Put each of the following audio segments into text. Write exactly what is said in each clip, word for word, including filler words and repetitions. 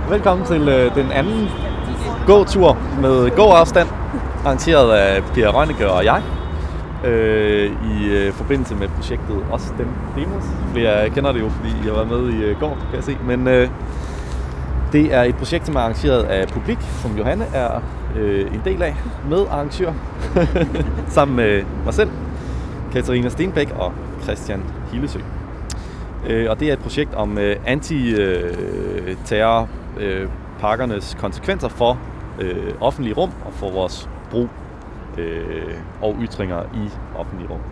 Velkommen til øh, den anden gåtur med gåafstand, arrangeret af Pia Rønneke og jeg, øh, i øh, forbindelse med projektet Også Dem Demos. Flere kender det jo, fordi I har været med i øh, går, kan jeg se. Men øh, det er et projekt, som er arrangeret af Publik, som Johanne er øh, en del af, med arrangør, sammen med mig selv, Katarina Stenbæk og Christian Hillesø. Øh, og det er et projekt om øh, anti-terror øh, pakkernes konsekvenser for øh, offentlige rum og for vores brug øh, og ytringer i offentlige rum.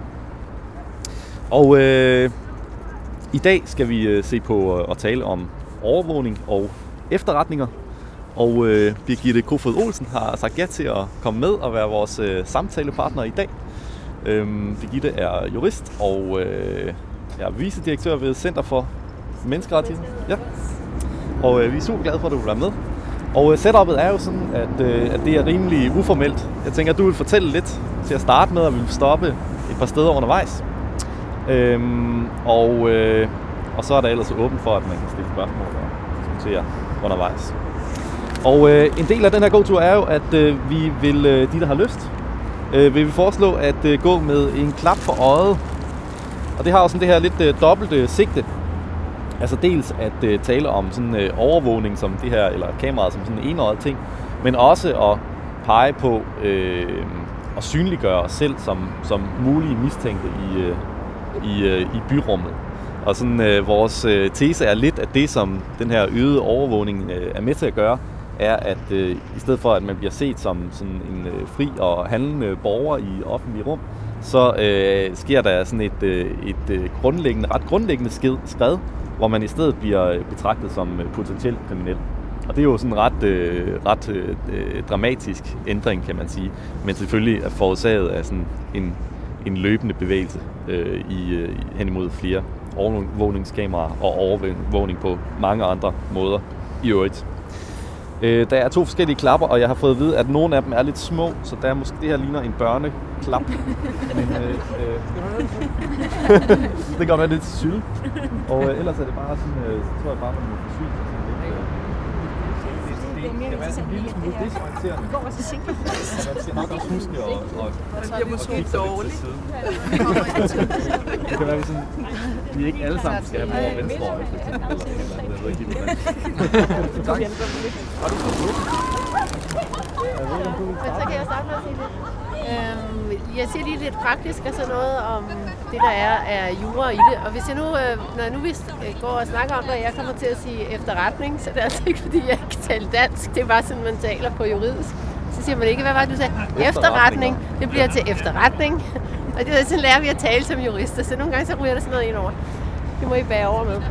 Og øh, i dag skal vi øh, se på øh, at tale om overvågning og efterretninger. Og øh, Birgitte Kofod Olsen har sagt ja til at komme med og være vores øh, samtalepartner i dag. Øh, Birgitte er jurist og øh, er vicedirektør ved Center for Menneskerettigheder. Ja. Og øh, vi er super glade for, at du vil være med. Og øh, setupet er jo sådan, at, øh, at det er rimelig uformelt. Jeg tænker, at du vil fortælle lidt til at starte med, og vi vil stoppe et par steder undervejs. Øhm, og, øh, og så er der ellers åbent for, at man kan stille spørgsmål og diskutere undervejs. Og øh, en del af den her gåtur er jo, at øh, vi vil, øh, de der har lyst, øh, vil vi foreslå at øh, gå med en klap for øjet. Og det har jo sådan det her lidt øh, dobbelte sigte. Altså dels at øh, tale om sådan øh, overvågning som det her, eller kameraet som sådan en enøjet ting, men også at pege på øh, at synliggøre os selv som, som mulige mistænkte i, øh, i, øh, i byrummet. Og sådan øh, vores øh, tese er lidt, at det som den her øgede overvågning øh, er med til at gøre, er at øh, i stedet for at man bliver set som sådan en øh, fri og handlende borger i offentlige rum, så øh, sker der sådan et, øh, et øh, grundlæggende, ret grundlæggende skred, hvor man i stedet bliver betragtet som potentielt kriminel. Og det er jo sådan en ret, øh, ret øh, dramatisk ændring, kan man sige, men selvfølgelig er forårsaget af sådan en, en løbende bevægelse øh, i, øh, hen imod flere overvågningskameraer og overvågning på mange andre måder i øvrigt. Øh, der er to forskellige klapper, og jeg har fået at vide, at nogle af dem er lidt små, så der er måske det her ligner en børneklap. Men øh, øh, det kan godt være lidt sylt. Og øh, ellers er det bare sådan, øh, tror jeg bare, man må forsyne sig sådan lidt. Øh, det kan være sådan en lille smule desorienterende. Man skal nok også huske at, at, at, at kigge sig lidt til siden. Det kan være, at vi, sådan, vi ikke alle sammen skal have over venstre øje, for eksempel. Eller et eller andet, jeg ved ikke helt, hvordan. Tak. Har du fået det? Men så kan jeg starte med at sige lidt. Øhm, jeg siger lige lidt praktisk og sådan noget om det, der er af jura i det. Og hvis jeg nu, øh, når jeg nu vil går og snakker om det, og jeg kommer til at sige efterretning, så det er altså ikke, fordi jeg ikke kan tale dansk. Det er bare sådan, man taler på juridisk. Så siger man ikke, hvad var det, du sagde? Efterretning. Det bliver til efterretning. Og det er sådan, lærer vi at tale som jurister, så nogle gange så ryger der sådan noget ind over. Det må I bære over med.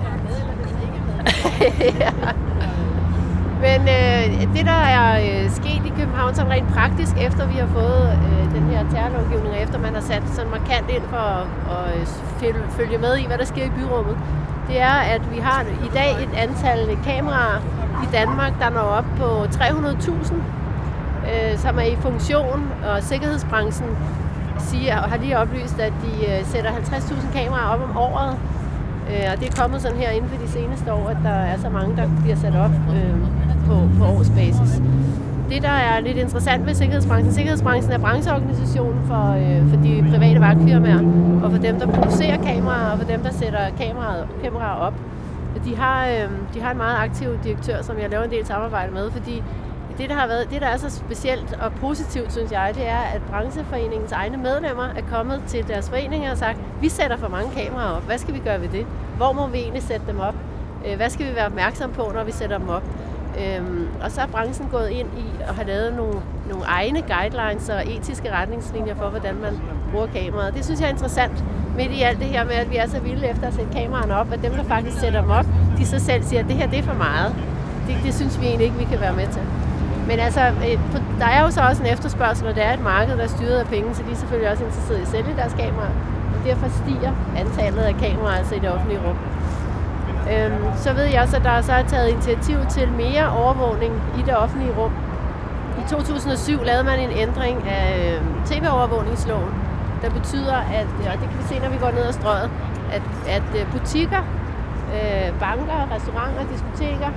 Ja. Men øh, det, der er øh, sket i København sådan rent praktisk, efter vi har fået øh, den her terrorlovgivning, og efter man har sat sådan markant ind for at øh, følge med i, hvad der sker i byrummet, det er, at vi har i dag et antal kameraer i Danmark, der når op på tre hundrede tusind, øh, som er i funktion, og sikkerhedsbranchen siger, og har lige oplyst, at de øh, sætter halvtreds tusind kameraer op om året. Øh, og det er kommet sådan her inden for de seneste år, at der er så mange, der bliver sat op øh, på, på årsbasis. Det, der er lidt interessant ved sikkerhedsbranchen, sikkerhedsbranchen er brancheorganisationen for, øh, for de private vagtfirmaer, og for dem, der producerer kameraer, og for dem, der sætter kameraer, kameraer op. De har, øh, de har en meget aktiv direktør, som jeg laver en del samarbejde med, fordi det, der har været, det, der er så specielt og positivt, synes jeg, det er, at brancheforeningens egne medlemmer er kommet til deres foreninger og sagt, vi sætter for mange kameraer op. Hvad skal vi gøre ved det? Hvor må vi egentlig sætte dem op? Hvad skal vi være opmærksom på, når vi sætter dem op? Øhm, og så er branchen gået ind i og har lavet nogle, nogle egne guidelines og etiske retningslinjer for, hvordan man bruger kameraet. Det synes jeg er interessant midt i alt det her med, at vi er så vilde efter at sætte kameraerne op, at dem, der faktisk sætter dem op, de så selv siger, at det her det er for meget. Det, det synes vi egentlig ikke, vi kan være med til. Men altså, der er jo så også en efterspørgsel, og det er et marked, der er styret af penge, så de er selvfølgelig også interesseret i at sælge deres kameraer. Og derfor stiger antallet af kameraer altså i det offentlige rum. Øhm, så ved jeg også, at der så er taget initiativ til mere overvågning i det offentlige rum. I to tusind og syv lavede man en ændring af T V-overvågningsloven, der betyder, at, og det kan vi se, når vi går ned ad strøget, at, at butikker, banker, restauranter, diskoteker,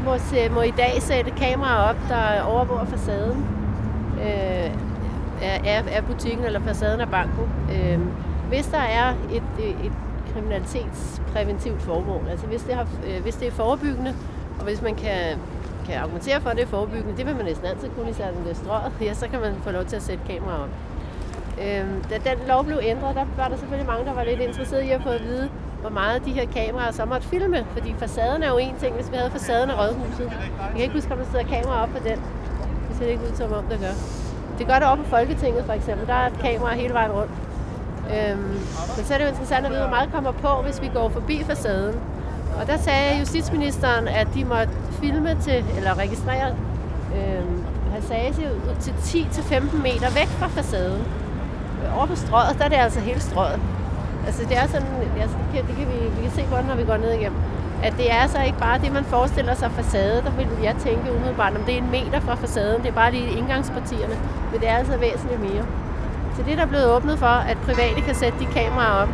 må, se, må i dag sætte kameraer op, der overvåger facaden øh, af, af butikken eller facaden af banken. Øh, hvis der er et, et kriminalitetspræventivt formål, altså hvis det, har, øh, hvis det er forebyggende, og hvis man kan, kan argumentere for, at det er forebyggende, det vil man næsten altid kunne i særligt det strøget, ja, så kan man få lov til at sætte kameraer op. Øh, da den lov blev ændret, der var der selvfølgelig mange, der var lidt interesserede i at få at vide, hvor meget de her kameraer så måtte filme, fordi facaden er jo en ting, hvis vi havde facaden af Rådhuset. Jeg kan ikke huske, om der sidder kameraer op på den. Det ser ikke ud som om, det gør. Det gør det over på Folketinget for eksempel. Der er et kamera hele vejen rundt. Øhm, men så er det jo interessant at vide, hvor meget kommer på, hvis vi går forbi facaden. Og der sagde justitsministeren, at de måtte filme til, eller registrere øhm, passage til ti til femten meter væk fra facaden. Over på strøget, der er det altså hele strøget. Altså det er sådan, altså det kan, det kan vi, vi kan se på den, når vi går ned igennem, at det er altså ikke bare det, man forestiller sig facade. Der vil jeg tænke umiddelbart, om det er en meter fra facaden, det er bare lige indgangspartierne, men det er altså væsentligt mere. Så det er der blevet åbnet for, at private kan sætte de kameraer op.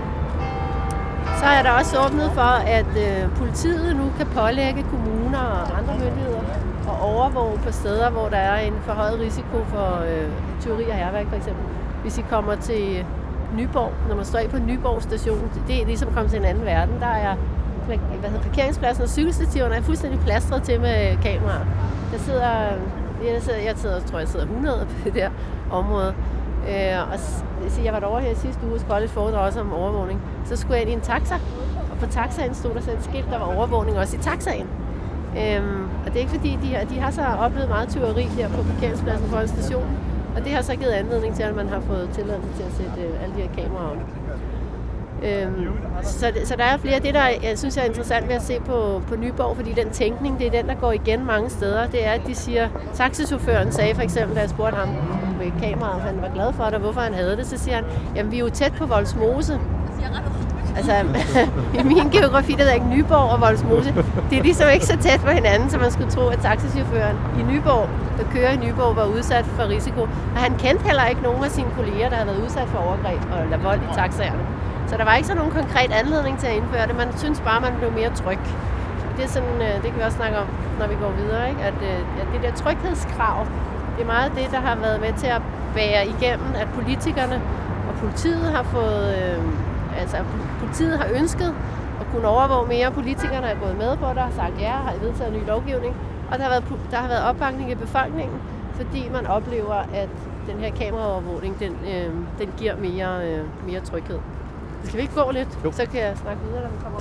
Så er der også åbnet for, at øh, politiet nu kan pålægge kommuner og andre myndigheder at overvåge på steder, hvor der er en forhøjet risiko for øh, tyveri og hærværk for eksempel. Hvis I kommer til Nyborg, når man står i på Nyborg station, det er ligesom at komme til en anden verden. Der er hvad hedder, parkeringspladsen og cykelstativerne er fuldstændig plastret til med kameraer. Der sidder, jeg, sidder, jeg sidder, tror jeg sidder hundrede på det der område. Øh, og jeg var derovre her i sidste uge og skulle holde et foredrag også om overvågning. Så skulle jeg ind i en taxa, og på taxaen stod der så et skilt, der var overvågning også i taxaen. Øhm, og det er ikke fordi, de har, de har så oplevet meget tyveri der på parkeringspladsen foran stationen. Og det har så givet anledning til, at man har fået tilladelse til at sætte øh, alle de her kameraer op. Øhm, så, så der er flere. Det, der jeg synes er interessant ved at se på, på Nyborg, fordi den tænkning, det er den, der går igen mange steder, det er, at de siger, taxichaufføren sagde for eksempel, da jeg spurgte ham med kameraet, om han var glad for det, og hvorfor han havde det, så siger han, jamen vi er jo tæt på Vollsmose. Altså, i min geografi, der er ikke Nyborg og Vollsmose. Det er ligesom ikke så tæt på hinanden, så man skulle tro, at taxichaufføren i Nyborg, der kører i Nyborg, var udsat for risiko. Og han kendte heller ikke nogen af sine kolleger, der havde været udsat for overgreb og vold i taxaerne. Så der var ikke sådan nogen konkret anledning til at indføre det. Man synes bare, man blev mere tryg. Det er sådan, det kan vi også snakke om, når vi går videre, ikke? At, at det der tryghedskrav, det er meget det, der har været med til at bære igennem, at politikerne og politiet har fået... Øh, Altså, politiet har ønsket at kunne overvåge mere. Politikerne er gået med på det og har sagt ja, har vedtaget ny lovgivning. Og der har været, der har været opbakning i befolkningen, fordi man oplever, at den her kameraovervågning, den, øh, den giver mere, øh, mere tryghed. Så skal vi ikke gå lidt? Jo. Så kan jeg snakke videre, når vi kommer op.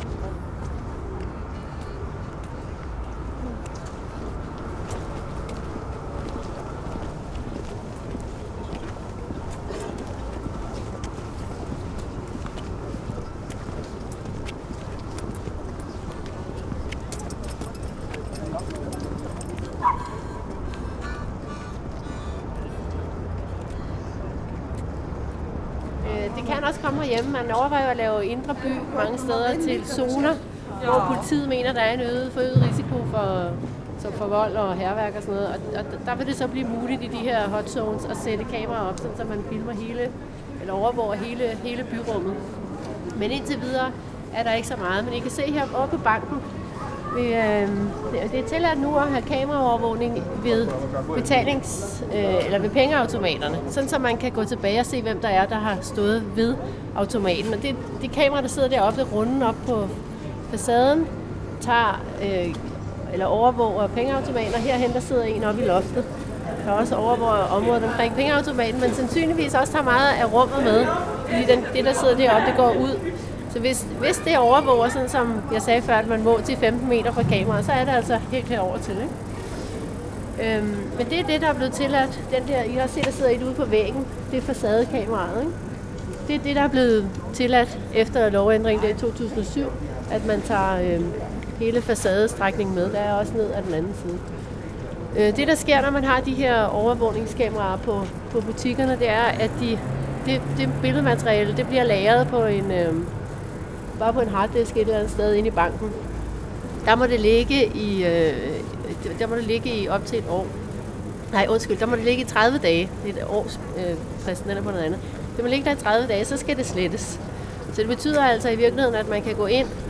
Det kan også komme herhjemme. Man overvejer at lave indre by mange steder til zoner, hvor politiet mener, der er en øget, forøget risiko for, så for vold og hærværk og sådan noget. Og, og der vil det så blive muligt i de her hot zones at sætte kameraer op, så man filmer hele, eller overvåger hele, hele byrummet. Men indtil videre er der ikke så meget. Men I kan se her oppe på banken, vi, øh, det er tilladt nu at have kameraovervågning ved betalings, øh, eller ved pengeautomaterne, sådan så man kan gå tilbage og se, hvem der er, der har stået ved automaten. Og det, det kamera, der sidder deroppe, det runden op på facaden, tager øh, eller overvåger pengeautomater. Herhen der sidder en oppe i loftet, der også overvåger området omkring pengeautomaten, men sandsynligvis også tager meget af rummet med, fordi den, det, der sidder deroppe, det går ud. Så hvis, hvis det overvåger, sådan som jeg sagde før, at man må til femten meter fra kameraet, så er det altså helt herover til, ikke? Øhm, men det er det, der er blevet tilladt. Den der, I har set, der sidder et ude på væggen, det er facadekameraet, ikke? Det er det, der er blevet tilladt efter lovændringen der i to tusind og syv, at man tager øhm, hele facadestrækningen med. Der er også ned af den anden side. Øh, det, der sker, når man har de her overvågningskameraer på, på butikkerne, det er, at de, det, det billedmateriale, det bliver lagret på en... Øhm, bare på en harddisk et eller andet sted inde i banken. Der må det ligge i, øh, der må det ligge i op til et år. Nej, undskyld, der må det ligge i tredive dage. Et års øh, fristen eller på noget andet. Det må ligge der i tredive dage, så skal det slettes. Så det betyder altså i virkeligheden, at man kan gå ind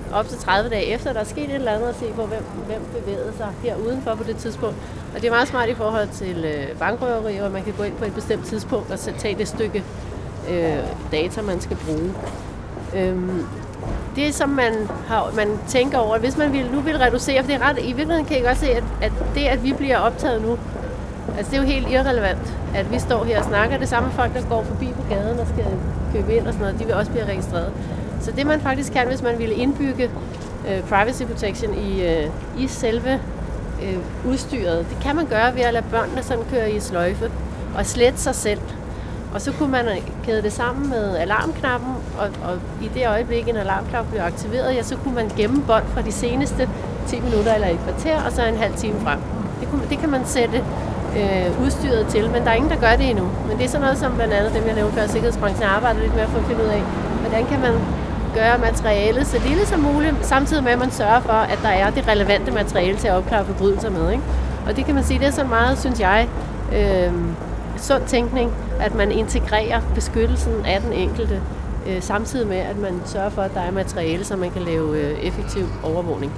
op til tredive dage efter, der er sket et eller andet, og se på, hvem, hvem bevægede sig her udenfor på det tidspunkt. Og det er meget smart i forhold til øh, bankrøveri, og man kan gå ind på et bestemt tidspunkt og så tage det stykke øh, data, man skal bruge. Øhm, det, som man, har, man tænker over, hvis man vil, nu vil reducere, for det er ret, i virkeligheden kan I godt se, at, at det, at vi bliver optaget nu, altså det er jo helt irrelevant, at vi står her og snakker. Det samme folk, der går forbi på gaden og skal købe ind og sådan noget, de vil også blive registreret. Så det man faktisk kan, hvis man ville indbygge øh, privacy protection i, øh, i selve øh, udstyret, det kan man gøre ved at lade børnene sådan køre i sløjfe og slette sig selv. Og så kunne man kæde det sammen med alarmknappen, og, og i det øjeblik, en alarmknap bliver aktiveret, ja, så kunne man gemme bånd fra de seneste ti minutter eller et kvarter, og så en halv time frem. Det, kunne, det kan man sætte øh, udstyret til, men der er ingen, der gør det endnu. Men det er sådan noget, som blandt andet dem, jeg nævnte før, sikkerhedsbranchen arbejder lidt med for at finde ud af, hvordan kan man gøre materialet så lille som muligt, samtidig med, at man sørger for, at der er det relevante materiale til at opklare forbrydelser med. Ikke? Og det kan man sige, det er så meget, synes jeg, øh, sund tænkning, at man integrerer beskyttelsen af den enkelte, øh, samtidig med, at man sørger for, at der er materiale, så man kan lave øh, effektiv overvågning.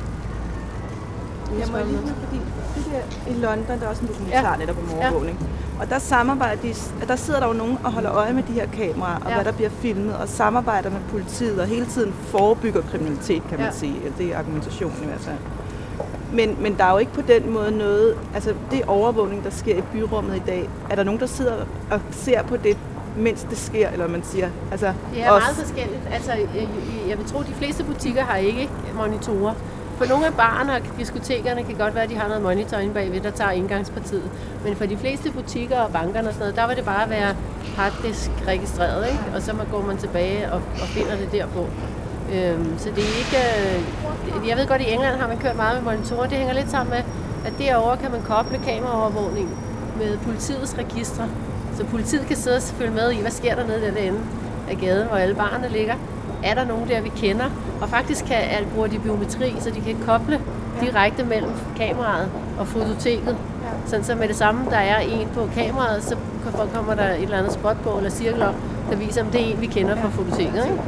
Jeg må lige med, fordi det der i London, der er også en dokumentar ja. netop om overvågning. Ja. Og der samarbejder de, der sidder der jo nogen og holder øje med de her kameraer, og ja. hvad der bliver filmet, og samarbejder med politiet, og hele tiden forebygger kriminalitet, kan man ja. sige. Det er argumentationen i hvert fald. Men, men der er jo ikke på den måde noget, altså det overvågning, der sker i byrummet i dag, er der nogen, der sidder og ser på det, mens det sker, eller man siger? Altså, det er også meget forskelligt. Altså, jeg, jeg vil tro, at de fleste butikker har ikke monitorer. For nogle af barerne og diskotekerne kan godt være, at de har noget monitor inde bagved, der tager indgangspartiet. Men for de fleste butikker og bankerne og sådan noget, der vil det bare være harddisk registreret, ikke? Og så går man tilbage og, og finder det derpå. Øhm, så det er ikke... Øh, jeg ved godt, at i England har man kørt meget med monitorer. Det hænger lidt sammen med, at derovre kan man koble kameraovervågning med politiets registre. Så politiet kan sidde og følge med i, hvad sker der nede der ende af gaden, hvor alle barerne ligger. Er der nogen der, vi kender? Og faktisk kan alt bruge de biometri, så de kan koble direkte mellem kameraet og fototeket. Sådan så med det samme, der er en på kameraet, så kommer der et eller andet spot på eller cirkel op, der viser, om det er en, vi kender fra fototeket. Ikke?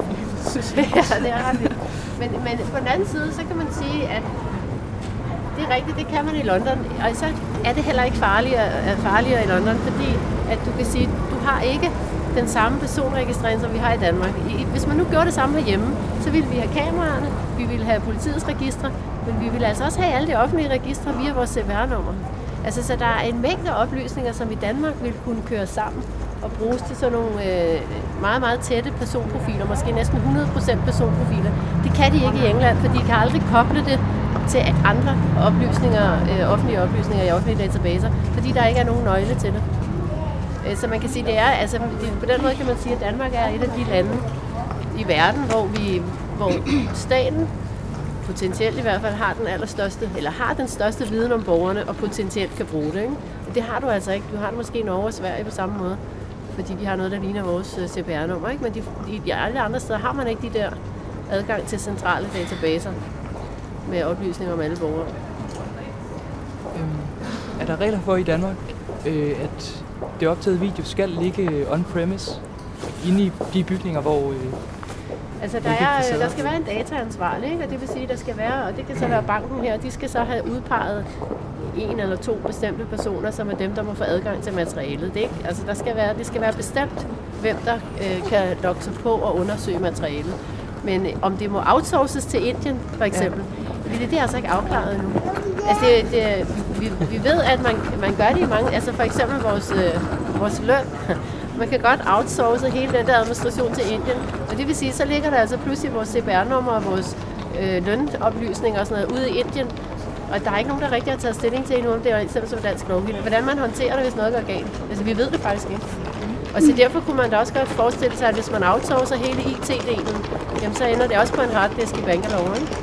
Ja, det er ret vildt. Men, men på den anden side, så kan man sige, at det er rigtigt, det kan man i London. Og så er det heller ikke farligere, farligere i London, fordi at du kan sige, du har ikke den samme personregistrering, som vi har i Danmark. Hvis man nu gjorde det samme herhjemme, så ville vi have kameraerne, vi ville have politiets registre, men vi ville altså også have alle de offentlige registre via vores C V R-nummer. Altså, så der er en mængde oplysninger, som i Danmark ville kunne køre sammen og bruges til sådan nogle øh, meget, meget tætte personprofiler, måske næsten hundrede procent personprofiler. Det kan de ikke i England, for de kan aldrig koble det til andre oplysninger, øh, offentlige oplysninger i offentlige databaser, fordi der ikke er nogen nøgle til det. Så man kan sige, det er, altså på den måde kan man sige, at Danmark er et af de lande i verden, hvor vi, hvor staten potentielt i hvert fald har den allerstørste, eller har den største viden om borgerne, og potentielt kan bruge det. Ikke? Det har du altså ikke. Du har det måske i Norge og Sverige på samme måde, fordi de har noget, der ligner vores C P R-nummer. Ikke? Men de, i alle andre steder har man ikke de der adgang til centrale databaser med oplysninger om alle borgere. Øhm, er der regler for i Danmark, øh, at det optagede video skal ligge on-premise inde i de bygninger, hvor... Øh, altså, der, er, der skal være en dataansvarlig, ikke? Og det vil sige, der skal være, og det kan så være banken her, de skal så have udpeget en eller to bestemte personer, som er dem, der må få adgang til materialet. Det, ikke? Altså, der skal være, det skal være bestemt, hvem der øh, kan logge sig på og undersøge materialet. Men øh, om det må outsources til Indien, for eksempel, ja. det, det er altså ikke afklaret endnu. Altså, det, det, vi, vi ved, at man, man gør det i mange... Altså, for eksempel vores, øh, vores løn. Man kan godt outsource hele den der administration til Indien. Og det vil sige, så ligger der altså pludselig vores C P R-nummer og vores øh, lønoplysninger og sådan noget ude i Indien. Og der er ikke nogen, der rigtig har taget stilling til endnu, om det er selv som dansk lovgivning. Hvordan man håndterer det, hvis noget går galt. Altså, vi ved det faktisk ikke. Og så derfor kunne man da også godt forestille sig, at hvis man outsourcer hele I T-delen, jamen så ender det også på en harddisk i Bangalore. Ikke?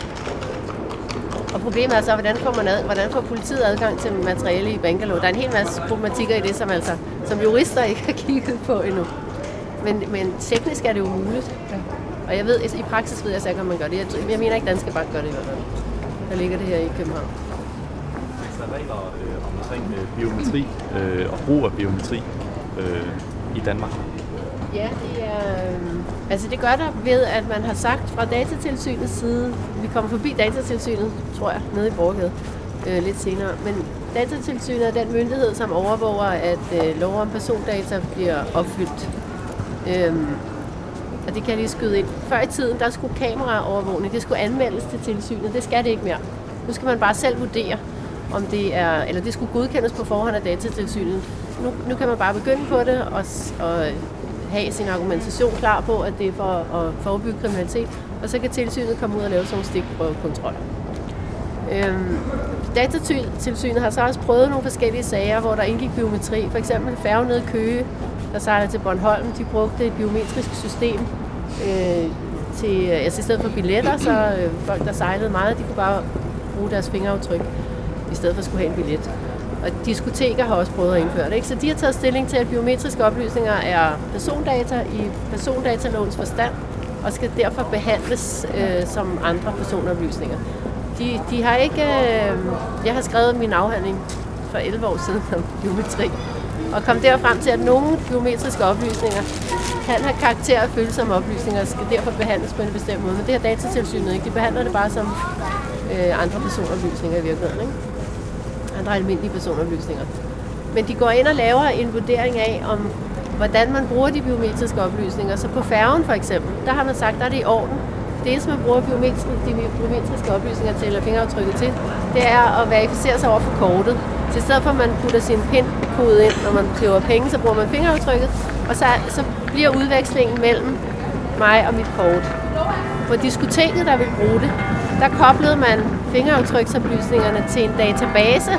Og problemet er så, hvordan får, man ad, hvordan får politiet adgang til materiale i Bangalore? Der er en hel masse problematikker i det, som, altså, som jurister ikke har kigget på endnu. Men, men teknisk er det jo muligt. Ja. Og jeg ved, i praksis ved jeg så ikke, om man gør det. Jeg, jeg mener ikke, at Danske Bank gør det i hvert fald. Der ligger det her i København. Der er regler øh, omkring øh, biometri øh, og brug af biometri øh, i Danmark. Ja, det er, øh, altså det gør der ved, at man har sagt fra Datatilsynets side, vi kommer forbi Datatilsynet, tror jeg, nede i Borgade øh, lidt senere, men Datatilsynet er den myndighed, som overvåger, at øh, lov om persondata bliver opfyldt. Øhm, og det kan jeg lige skyde ind. Før i tiden, der skulle kameraovervågning, det skulle anmeldes til tilsynet, det skal det ikke mere. Nu skal man bare selv vurdere, om det er, eller det skulle godkendes på forhånd af Datatilsynet. Nu, nu kan man bare begynde på det og, og have sin argumentation klar på, at det er for at forebygge kriminalitet, og så kan tilsynet komme ud og lave sådan nogle stikprøvekontroller. Øhm, Datatilsynet har så også prøvet nogle forskellige sager, hvor der indgik biometri. For eksempel færgen nede i Køge, der sejler til Bornholm, de brugte et biometrisk system øh, til, altså i stedet for billetter, så øh, folk, der sejlede meget, de kunne bare bruge deres fingeraftryk, i stedet for at skulle have en billet. Og diskoteker har også prøvet at indføre det, ikke? Så de har taget stilling til, at biometriske oplysninger er persondata i persondatalovens forstand, og skal derfor behandles øh, som andre personoplysninger. De, de har ikke... Øh, jeg har skrevet min afhandling for elleve år siden om biometri, og kom derfrem til, at nogle biometriske oplysninger kan have karakter af følsomme oplysninger, og skal derfor behandles på en bestemt måde. Men det har Datatilsynet ikke. De behandler det bare som øh, andre personoplysninger i virkeligheden, ikke? Andre almindelige personoplysninger. Men de går ind og laver en vurdering af, om hvordan man bruger de biometriske oplysninger. Så på færgen for eksempel, der har man sagt, der er det i orden. Det eneste, man bruger biometri, de biometriske oplysninger til, eller fingeraftrykket til, det er at verificere sig over for kortet. Så i stedet for, at man putter sin pin-kode ind, når man køber penge, så bruger man fingeraftrykket, og så, så bliver udvekslingen mellem mig og mit kort. På diskoteket, der vil bruge det, der koblede man fingeraftryksoplysningerne til en database,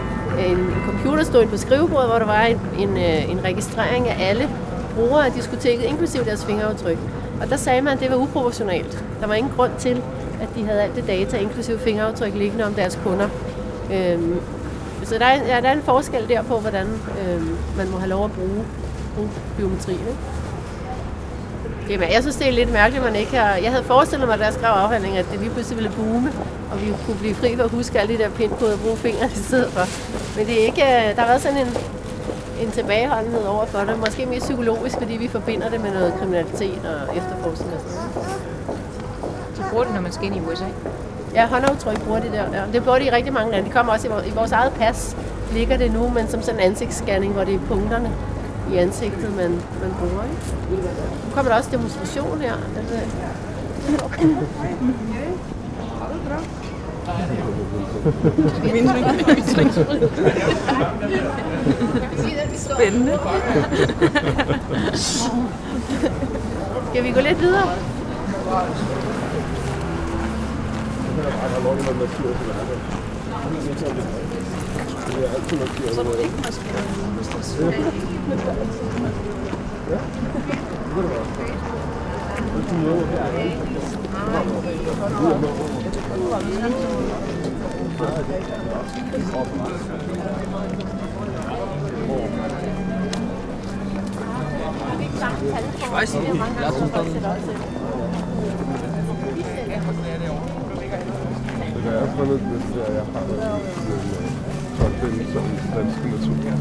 en computer stod på skrivebordet, hvor der var en, en, en registrering af alle brugere af diskoteket, inklusive deres fingeraftryk. Og der sagde man, at det var uproportionalt. Der var ingen grund til, at de havde alt det data, inklusive fingeraftryk, liggende om deres kunder. Øhm, så der er, ja, der er en forskel der på, hvordan øhm, man må have lov at bruge, bruge biometri. Ikke? Jamen, jeg synes, det er lidt mærkeligt, man ikke har... Jeg havde forestillet mig, da jeg skrev afhandling, at det lige pludselig ville boome, og vi kunne blive fri for at huske alle de der pindkoder og bruge fingre i stedet for. Men det er ikke... Der har været sådan en, en tilbageholdenhed over for det. Måske mere psykologisk, fordi vi forbinder det med noget kriminalitet og efterforskning og sådan noget. Så bruger det, når man skal ind i U S A? Ja, håndaftryk bruger de der. Ja. Det bruger de i rigtig mange lande. Det kommer også i vores, i vores eget pas, ligger det nu, men som sådan en ansigtsscanning, hvor det er punkterne i ansigtet, man, man bruger. Ikke? Nu kommer der også demonstration her. Spændende. Skal vi gå lidt videre? Så du ikke måske Jeg er fundet det, at jeg har tolkning som dansk natur.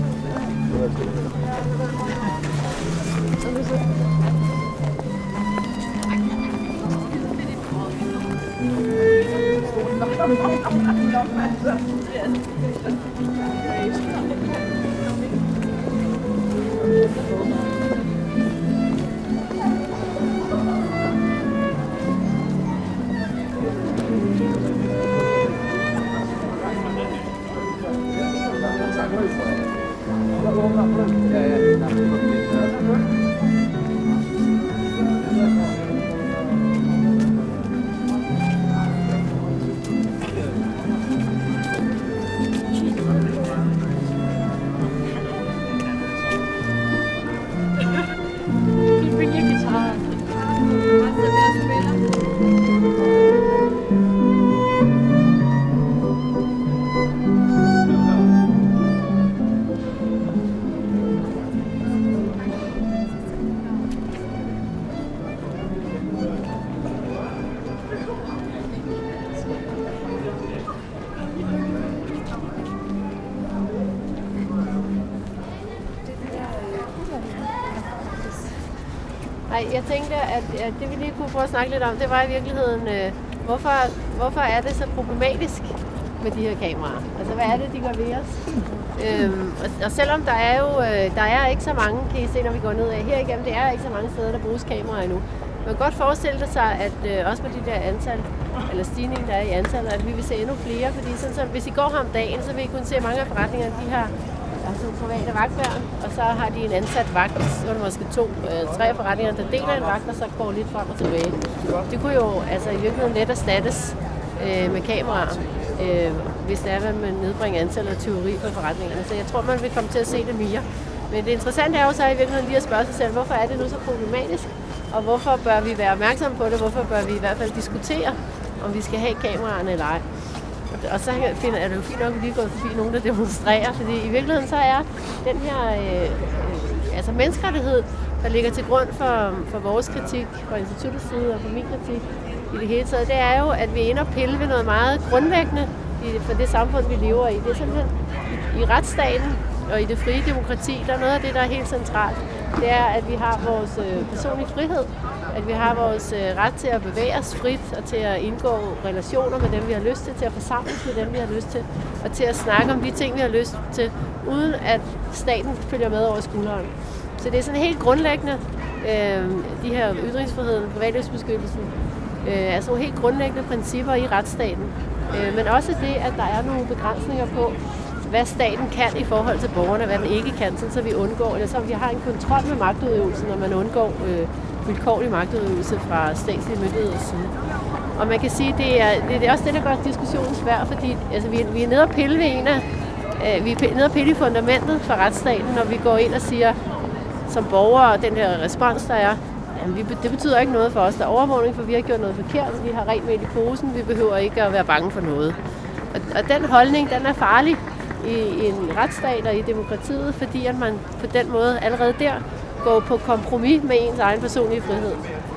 Nej, jeg tænkte, at, at det vi lige kunne prøve at snakke lidt om, det var i virkeligheden, øh, hvorfor, hvorfor er det så problematisk med de her kameraer? Altså, hvad er det, de gør ved os? øhm, og, og selvom der er jo øh, der er ikke så mange, kan I se, når vi går ned af her igennem, det er ikke så mange steder, der bruges kameraer endnu. Man kan godt forestille sig, at øh, også med de der antal, eller stigningen, der er i antallet, at vi vil se endnu flere, fordi sådan, så, hvis I går her om dagen, så vil I kunne se, at mange af forretningerne, de har altså private vagtværn, og så har de en ansat vagt, så er det måske to, øh, tre forretninger, der deler en vagt, og så går lidt frem og tilbage. Det kunne jo altså i virkeligheden let erstattes øh, med kameraer, øh, hvis det er, at man nedbringer antallet af tyveri på forretningerne. Så jeg tror, man vil komme til at se det mere. Men det interessante er jo så i virkeligheden lige at spørge sig selv, hvorfor er det nu så problematisk? Og hvorfor bør vi være opmærksomme på det? Hvorfor bør vi i hvert fald diskutere, om vi skal have kameraerne eller ej? Og så finder, er det jo fint nok, at vi lige er gået forbi nogen, der demonstrerer, fordi i virkeligheden så er den her øh, øh, altså menneskerettighed, der ligger til grund for, for vores kritik, fra instituttets side og for min kritik i det hele taget, det er jo, at vi er inde og pille ved noget meget grundlæggende i, for det samfund, vi lever i. Det er simpelthen i, i retsstaten og i det frie demokrati, der er noget af det, der er helt centralt. Det er, at vi har vores øh, personlige frihed, at vi har vores øh, ret til at bevæge os frit og til at indgå relationer med dem, vi har lyst til, til at forsamles med dem, vi har lyst til, og til at snakke om de ting, vi har lyst til, uden at staten følger med over skulderen. Så det er sådan helt grundlæggende, øh, de her ytringsfriheden, privatlivsbeskyttelsen, øh, er sådan nogle helt grundlæggende principper i retsstaten. Øh, men også det, at der er nogle begrænsninger på, hvad staten kan i forhold til borgerne, hvad den ikke kan, sådan, så vi undgår, eller så vi har en kontrol med magtudøvelsen, når man undgår øh, vilkårlig magtudøvelse fra statslige myndigheders side. Og man kan sige, det er, det er også det, der gør diskussionen svær, fordi altså, vi, vi er nede og pille ved en af, øh, vi er nede og pille i fundamentet for retsstaten, når vi går ind og siger, som borgere, den her respons, der er, jamen, vi, det betyder ikke noget for os, der er overvågning, for vi har gjort noget forkert, vi har rent mel i posen, vi behøver ikke at være bange for noget. Og, og den holdning, den er farlig i, i en retsstat og i demokratiet, fordi at man på den måde allerede der går på kompromis med ens egen personlige frihed.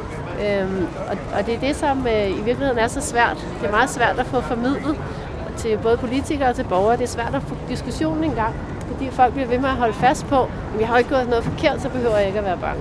Øhm, og, og det er det, som øh, i virkeligheden er så svært. Det er meget svært at få formidlet til både politikere og til borgere. Det er svært at få diskussionen en gang, fordi folk bliver ved med at holde fast på, at jeg har ikke gjort noget forkert, så behøver jeg ikke at være bange.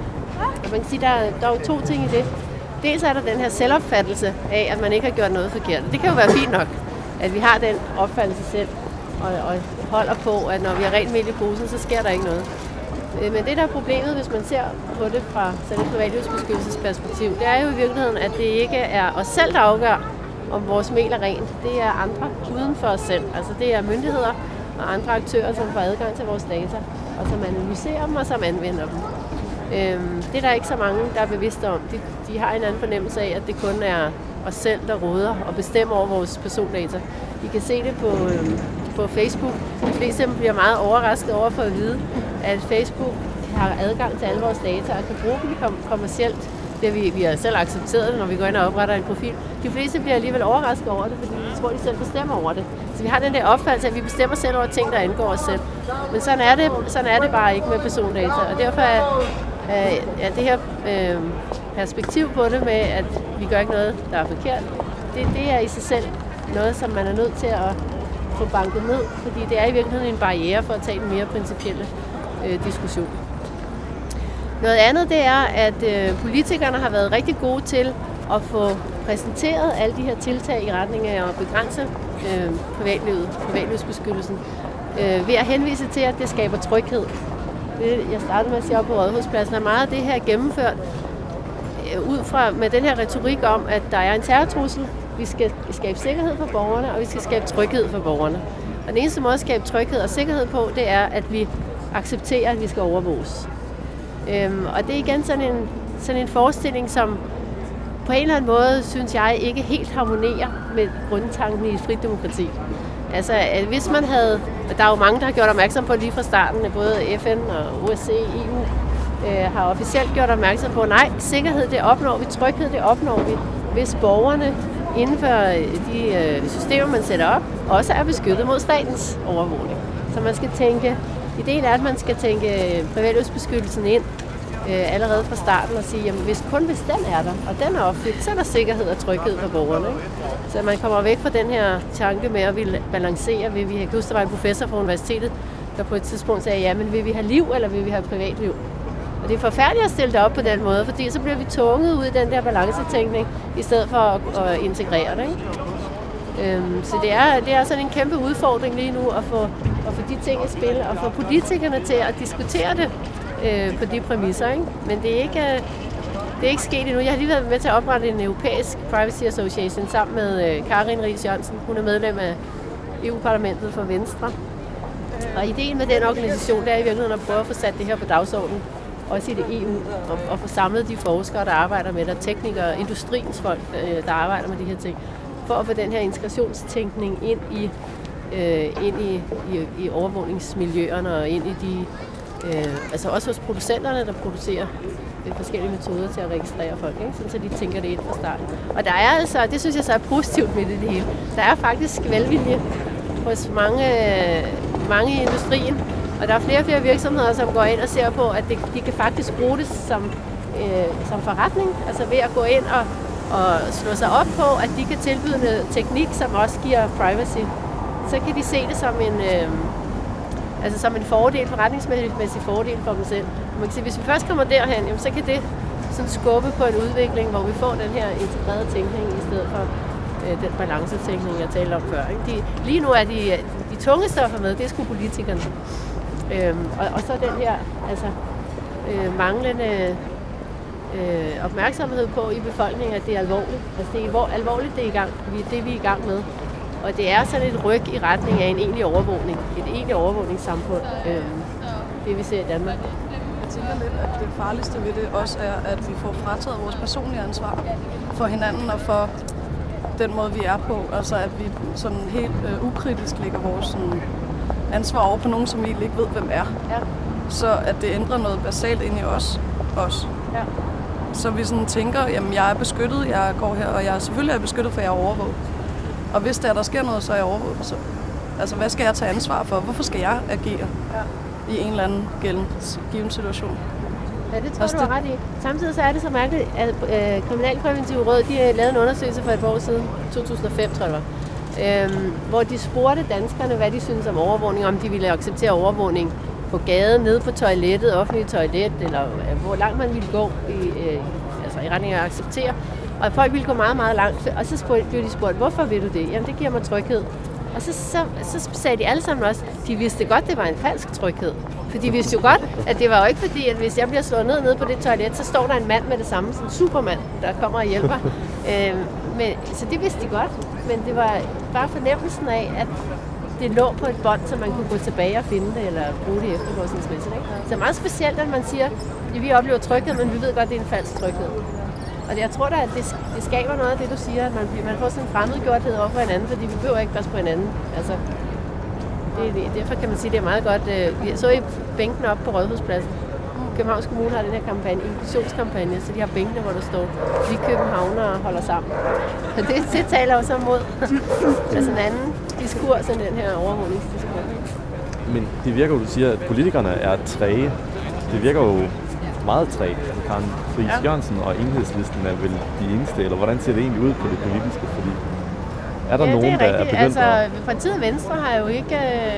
Og man kan sige, der er, der er jo to ting i det. Dels er der den her selvopfattelse af, at man ikke har gjort noget forkert. Det kan jo være fint nok, at vi har den opfattelse selv, og, og holder på, at når vi har rent mel i posen, så sker der ikke noget. Men det, der er problemet, hvis man ser på det fra sådan et privatlivsbeskyttelsesperspektiv, det er jo i virkeligheden, at det ikke er os selv, der afgør, om vores mel er rent. Det er andre uden for os selv. Altså det er myndigheder og andre aktører, som får adgang til vores data, og som analyserer dem og som anvender dem. Øhm, det er der ikke så mange, der er bevidste om. De, de har en anden fornemmelse af, at det kun er os selv, der råder og bestemmer over vores persondata. I kan se det på, øhm, på Facebook. De fleste af dem bliver meget overrasket over for at vide, at Facebook har adgang til alle vores data og kan bruge dem kom- kommercielt. Det vi, vi har selv accepteret det, når vi går ind og opretter en profil. De fleste bliver alligevel overrasket over det, fordi de tror, de selv bestemmer over det. Så vi har den der opfattelse, at vi bestemmer selv over ting, der angår os selv. Men sådan er det, sådan er det bare ikke med persondata. Og derfor er, er, er det her øh, perspektiv på det med, at vi gør ikke noget, der er forkert, det, det er i sig selv noget, som man er nødt til at få banket ned, fordi det er i virkeligheden en barriere for at tage den mere principielle øh, diskussion. Noget andet, det er, at øh, politikerne har været rigtig gode til at få præsenteret alle de her tiltag i retning af at begrænse øh, privatlivet, privatlivsbeskyttelsen, øh, ved at henvise til, at det skaber tryghed. Det, jeg startede med at sige op på Rådhuspladsen, at meget af det her gennemført øh, ud fra med den her retorik om, at der er en terrortrussel. Vi skal skabe sikkerhed for borgerne, og vi skal skabe tryghed for borgerne. Og den eneste måde at skabe tryghed og sikkerhed på, det er, at vi accepterer, at vi skal overvåges. Øhm, og det er igen sådan en, sådan en forestilling, som på en eller anden måde, synes jeg, ikke helt harmonerer med grundtanken i et frit demokrati. Altså, at hvis man havde, og der er jo mange, der har gjort opmærksom på lige fra starten, både F N og O S C, E U, øh, har officielt gjort opmærksom på, nej, sikkerhed det opnår vi, tryghed det opnår vi, hvis borgerne inden for de øh, systemer, man sætter op, også er beskyttet mod statens overvågning. Så man skal tænke, ideen er, at man skal tænke privatlivsbeskyttelsen ind øh, allerede fra starten og sige, jamen hvis kun hvis den er der, og den er opfyldt, så er der sikkerhed og tryghed for borgerne. Ikke? Så man kommer væk fra den her tanke med at ville balancere. Vil vi have, husk, der var en professor fra universitetet, der på et tidspunkt sagde, ja, men vil vi have liv, eller vil vi have privatliv? Og det er forfærdeligt at stille det op på den måde, fordi så bliver vi tvunget ud i den der balancetænkning, i stedet for at, at integrere det. Ikke? Øhm, så det er, det er sådan en kæmpe udfordring lige nu at få, at få de ting i spil, og få politikerne til at diskutere det øh, på de præmisser. Ikke? Men det er ikke... Det er ikke sket endnu. Jeg har lige været med til at oprette en europæisk Privacy Association sammen med øh, Karin Ries Jørgensen. Hun er medlem af E U-parlamentet for Venstre. Og ideen med den organisation, det er i virkeligheden at prøve at få sat det her på dagsordenen. Også i det E U. Og, og få samlet de forskere, der arbejder med det, og teknikere, industriens folk, øh, der arbejder med de her ting. For at få den her integrationstænkning ind i, øh, ind i, i, i overvågningsmiljøerne og ind i de... Øh, altså også hos producenterne, der producerer forskellige metoder til at registrere folk, ikke? Sådan, så de tænker det ind fra starten. Og der er altså, det synes jeg så er positivt med det hele, der er faktisk velvilje hos mange, mange i industrien, og der er flere og flere virksomheder, som går ind og ser på, at det, de kan faktisk bruge det som, øh, som forretning, altså ved at gå ind og, og slå sig op på, at de kan tilbyde noget teknik, som også giver privacy. Så kan de se det som en... Øh, Altså som en fordel, forretningsmæssig fordel for dem selv. Man kan sige, hvis vi først kommer derhen, jamen, så kan det sådan skubbe på en udvikling, hvor vi får den her integrerede tænkning, i stedet for øh, den balancetænkning, jeg talte om før. Ikke? De, lige nu er de, de tunge stoffer med, det er sgu politikerne. Øhm, og, og så den her altså, øh, manglende øh, opmærksomhed på i befolkningen, at det er alvorligt. Altså det er hvor alvorligt, det er, i gang, det, vi er i gang med. Og det er sådan et ryg i retning af en egentlig overvågning. Et egentlig overvågningssamfund. Øh, det vi ser i Danmark. Jeg tænker lidt, at det farligste ved det også er, at vi får frataget vores personlige ansvar for hinanden og for den måde, vi er på. Altså at vi sådan helt øh, ukritisk lægger vores sådan, ansvar over på nogen, som vi ikke ved, hvem er. Ja. Så at det ændrer noget basalt ind i os. os. Ja. Så vi sådan tænker, jamen jeg er beskyttet, jeg går her, og jeg er selvfølgelig er beskyttet, for jeg er overvåget. Og hvis der, der sker noget, så er jeg overvåget. Så, altså, hvad skal jeg tage ansvar for? Hvorfor skal jeg agere ja. i en eller anden gældende given situation? Ja, det tror altså, du har ret i. Samtidig så er det så mærkeligt, at øh, Kriminalpræventive Råd, de har lavet en undersøgelse for et år siden, to tusind og fem tror jeg det var, øhm, hvor de spurgte danskerne, hvad de synes om overvågning, om de ville acceptere overvågning på gaden, nede på toilettet, offentligt toilet, eller øh, hvor langt man ville gå i, øh, altså, i retning af at acceptere. Og folk ville gå meget, meget langt. Og så blev de spurgt, hvorfor vil du det? Jamen, det giver mig tryghed. Og så, så, så sagde de alle sammen også, de vidste godt, det var en falsk tryghed. For de vidste jo godt, at det var jo ikke fordi, at hvis jeg bliver slået ned nede på det toilet, så står der en mand med det samme, sådan en supermand, der kommer og hjælper. øhm, men, så det vidste de godt. Men det var bare fornemmelsen af, at det lå på et bånd, så man kunne gå tilbage og finde det, eller bruge det efterforskningsmæssigt. Ikke? Så det er meget specielt, at man siger, at vi oplever tryghed, men vi ved godt, at det er en falsk tryghed. Og jeg tror da, at det, det skaber noget af det, du siger, at man, man får sådan en fremmedgjorthed over for hinanden, fordi vi behøver ikke passe på hinanden. Altså, det, det, derfor kan man sige, at det er meget godt. Jeg så i bænken op på Rådhuspladsen. Københavns Kommune har den her kampagne, inklusionskampagne, så de har bænkene, hvor der står, vi københavnere holder sammen. Og det, det taler også imod altså en anden diskurs end den her overvågningsdiskussion. Men det virker jo, du siger, at politikerne er træge. Det virker jo meget træge. Karen Ries Jørgensen og Enhedslisten er vel de eneste, eller hvordan ser det egentlig ud på det politiske? Fordi er der ja, nogen, er der er begyndt altså, at... Partiet Venstre har jo ikke,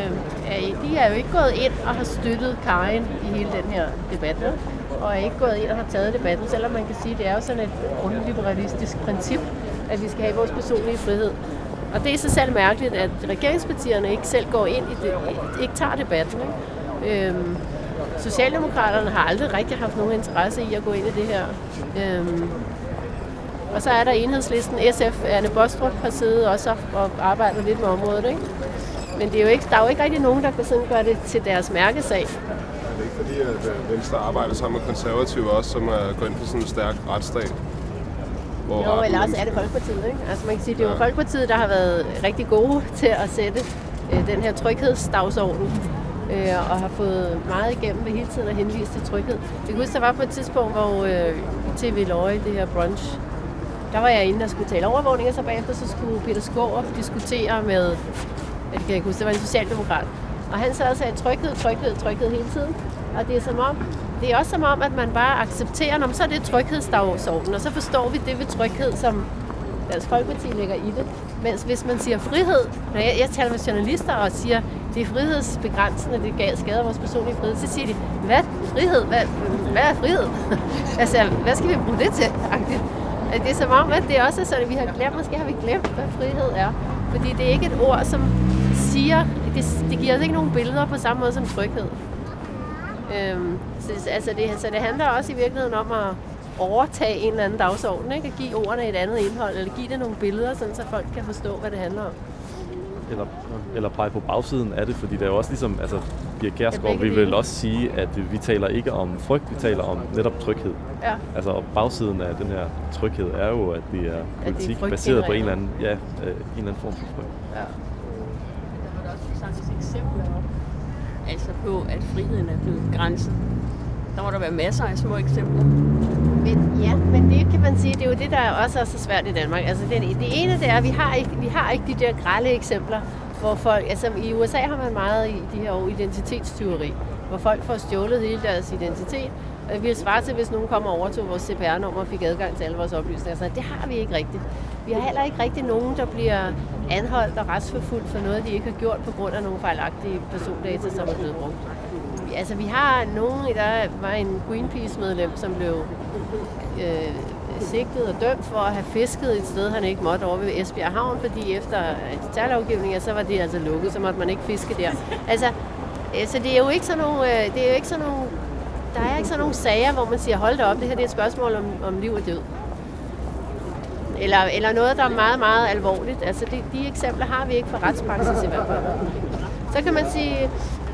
øh, de er jo ikke gået ind og har støttet Karin i hele den her debat, og er ikke gået ind og har taget debatten, selvom man kan sige, at det er jo sådan et grundliberalistisk princip, at vi skal have vores personlige frihed. Og det er så selv mærkeligt, at regeringspartierne ikke selv går ind i det, ikke tager debatten. Ikke? Øhm, Socialdemokraterne har aldrig rigtig haft nogen interesse i at gå ind i det her. Øhm, og så er der Enhedslisten, S F, Anne Baastrup har siddet også og arbejdet lidt med området. Ikke? Men det er jo ikke, der er jo ikke rigtig nogen, der kan sådan gøre det til deres mærkesag. Er det ikke fordi, at Venstre arbejder sammen med konservative også, som er gået ind for sådan en stærk retsstat? Jo, eller også er det Folkepartiet, ikke? Altså man kan sige, det er jo ja. Folkepartiet, der har været rigtig gode til at sætte øh, den her tryghedsdagsorden. Øh, og har fået meget igennem ved hele tiden at henvise til tryghed. Jeg kan huske, der var på et tidspunkt, hvor øh, T V Løje, det her brunch, der var jeg inde og skulle tale overvågning, og så bagefter så skulle Peter Skaarup diskutere med, jeg kan ikke huske, det var en socialdemokrat. Og han sad og sagde tryghed, tryghed, tryghed hele tiden. Og det er som om, det er også som om, at man bare accepterer, når så er det tryghedsdagsorden, og så forstår vi det ved tryghed, som Dansk Folkeparti lægger i det. Mens hvis man siger frihed, når jeg, jeg taler med journalister og siger, det er frihedsbegrænsende, det skader vores personlige frihed, så siger de, hvad frihed? Hvad, hvad er frihed? Altså, hvad skal vi bruge det til? Det er som om, at det også er sådan, at vi har glemt, måske har vi glemt, hvad frihed er. Fordi det er ikke et ord, som siger, det, det giver os ikke nogen billeder på samme måde som tryghed. Øhm, så, altså det, så det handler også i virkeligheden om at overtage en eller anden dagsorden, ikke? At give ordene et andet indhold, eller give det nogle billeder, sådan, så folk kan forstå, hvad det handler om. Eller, eller pege på bagsiden af det, fordi det er jo også ligesom, altså Pia Kjærsgaard, vi vil også sige, at vi taler ikke om frygt, vi taler om netop tryghed. Ja. Altså bagsiden af den her tryghed er jo, at det er politik det er baseret på en eller anden, ja, en eller anden form for frygt. Ja. Der var der også samtidig eksempler op, altså på, at friheden er blevet grænset. Der må der være masser af små eksempler. Men, ja, men det kan man sige, det er jo det, der også er så svært i Danmark. Altså det, det ene det er, at vi har ikke, vi har ikke de der grelle eksempler, hvor folk, altså i U S A har man meget i de her år identitetstyveri, hvor folk får stjålet hele deres identitet. Og det vil svare til, hvis nogen kommer over til vores C P R-nummer og fik adgang til alle vores oplysninger. Så det har vi ikke rigtigt. Vi har heller ikke rigtig nogen, der bliver anholdt og retsforfulgt for noget, de ikke har gjort på grund af nogle fejlagtige persondata, som er blevet brugt. Altså, vi har nogen, der var en Greenpeace-medlem, som blev øh, sigtet og dømt for at have fisket et sted, han ikke måtte over ved Esbjerg Havn, fordi efter terrorlovgivningen, så var det altså lukket, så måtte man ikke fiske der. Altså, øh, så det er jo ikke sådan nogle, øh, det er jo ikke sådan nogle, der er ikke sådan nogle sager, hvor man siger, hold da op, det her det er et spørgsmål om, om liv og død. Eller, eller noget, der er meget, meget alvorligt. Altså, det, de eksempler har vi ikke fra retspraksis i hvert fald. Så kan man sige,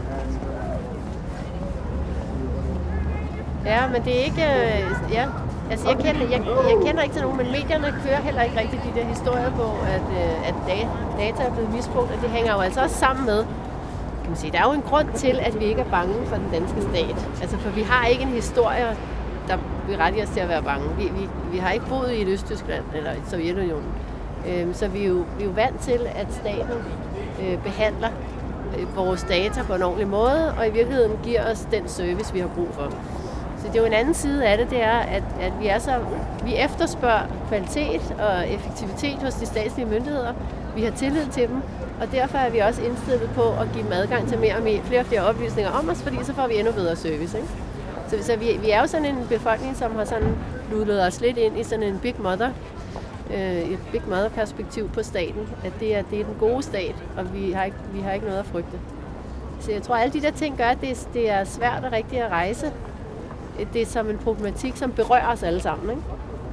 ja, men det er ikke, ja, altså jeg kender, jeg, jeg kender ikke til nogen, men medierne kører heller ikke rigtig de der historier på, at, at data er blevet misbrugt, og det hænger jo altså også sammen med, kan man sige, der er jo en grund til, at vi ikke er bange for den danske stat. Altså, for vi har ikke en historie, der berettiger os til at være bange. Vi, vi, vi har ikke boet i et Østtyskland eller i Sovjetunionen, øhm, så vi er, jo, vi er jo vant til, at staten øh, behandler øh, vores data på en ordentlig måde, og i virkeligheden giver os den service, vi har brug for. Så det er jo en anden side af det, det er, at, at vi, er så, vi efterspørger kvalitet og effektivitet hos de statslige myndigheder. Vi har tillid til dem, og derfor er vi også indstillet på at give dem adgang til mere og mere, flere og flere oplysninger om os, fordi så får vi endnu bedre service. Ikke? Så, så vi, vi er jo sådan en befolkning, som har sådan lullet os lidt ind i sådan en big mother, øh, et big mother perspektiv på staten, at det er, det er den gode stat, og vi har, ikke, vi har ikke noget at frygte. Så jeg tror, at alle de der ting gør, at det, det er svært og rigtigt at rejse. Det er som en problematik, som berører os alle sammen, ikke?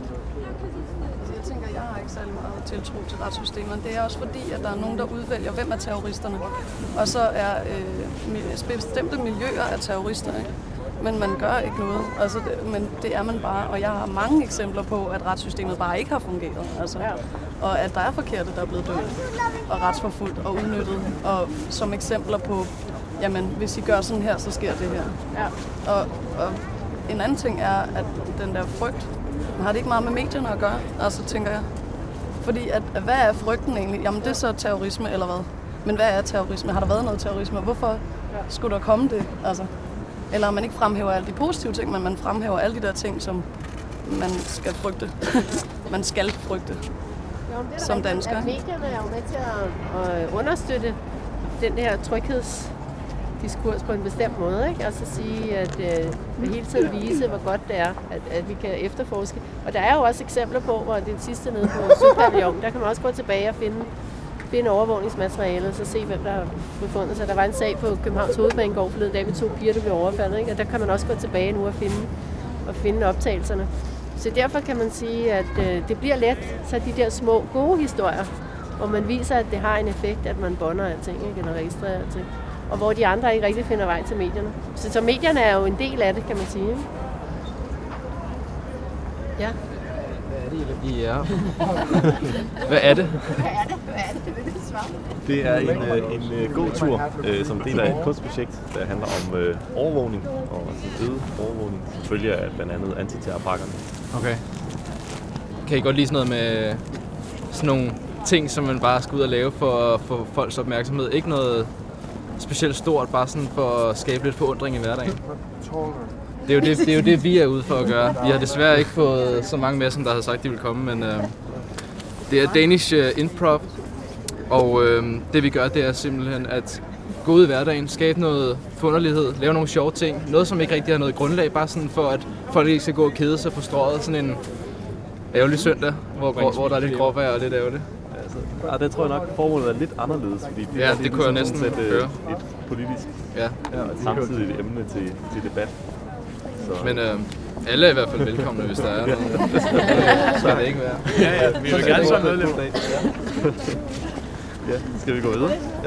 Jeg tænker, jeg har ikke særlig meget tiltro til retssystemet. Det er også fordi, at der er nogen, der udvælger, hvem er terroristerne. Og så er øh, bestemte miljøer af terrorister, ikke? Men man gør ikke noget. Altså, det, men det er man bare. Og jeg har mange eksempler på, at retssystemet bare ikke har fungeret. Altså, og at der er forkerte, der er blevet dømt og retsforfulgt og udnyttet. Og som eksempler på, jamen, hvis I gør sådan her, så sker det her. Ja. Og, og en anden ting er, at den der frygt, har det ikke meget med medierne at gøre, altså tænker jeg. Fordi, at, at hvad er frygten egentlig? Jamen, det er så terrorisme, eller hvad? Men hvad er terrorisme? Har der været noget terrorisme? Hvorfor skulle der komme det? Altså, eller man ikke fremhæver alle de positive ting, men man fremhæver alle de der ting, som man skal frygte. man skal frygte jo, det som dansker. At medierne er jo med til at, at understøtte den her trygheds diskurs på en bestemt måde, ikke? Altså sige, at øh, hele tiden vise, hvor godt det er, at, at vi kan efterforske. Og der er jo også eksempler på, hvor det sidste nede på Sydpavillon, der kan man også gå tilbage og finde, finde overvågningsmaterialet, og så se, hvem der har befundet sig. Der var en sag på Københavns Hovedbanegård forleden dag med to piger, der blev overfaldet, ikke? Og der kan man også gå tilbage nu og finde, og finde optagelserne. Så derfor kan man sige, at øh, det bliver let, så de der små, gode historier, hvor man viser, at det har en effekt, at man bonder alting, ikke? Eller registrerer alting. Og hvor de andre ikke rigtig finder vej til medierne. Så, så medierne er jo en del af det, kan man sige. Ja. Hvad er det, I er? Hvad er det? Hvad er det? Hvad er det? Det vil du svare. Det er en, en, en god tur, øh, som del af et kunstprojekt, der handler om øh, overvågning og øget overvågning, som følger af blandt andet antiterrorpakkerne. Okay. Kan I godt lide sådan noget med sådan nogle ting, som man bare skal ud og lave for at få folks opmærksomhed? Ikke noget specielt stort, bare sådan for at skabe lidt forundring i hverdagen. Det er jo det, det, er jo det vi er ude for at gøre. Vi har desværre ikke fået så mange med, som der havde sagt, de ville komme, men uh, det er Danish uh, Improv Og øh, det vi gør, det er simpelthen at gå ud i hverdagen, skabe noget forunderlighed, lave nogle sjove ting. Noget, som ikke rigtig har noget grundlag, bare sådan for, at folk ikke skal gå og kede sig på strøget. Sådan en ærgerlig søndag, hvor, hvor, hvor der er lidt gråvejr og lidt ærgerligt. Altså, ja, det tror jeg nok, formålet er lidt anderledes, fordi det ja, er det kunne jeg næsten et, høre. et politisk, ja. Ja, og samtidig et emne til, til debat. Så. Men øh, alle er i hvert fald velkomne, hvis der er noget. Så skal det ikke være. Ja, ja, vi vil gerne sådan noget lidt af. Ja, skal vi gå videre? Ja.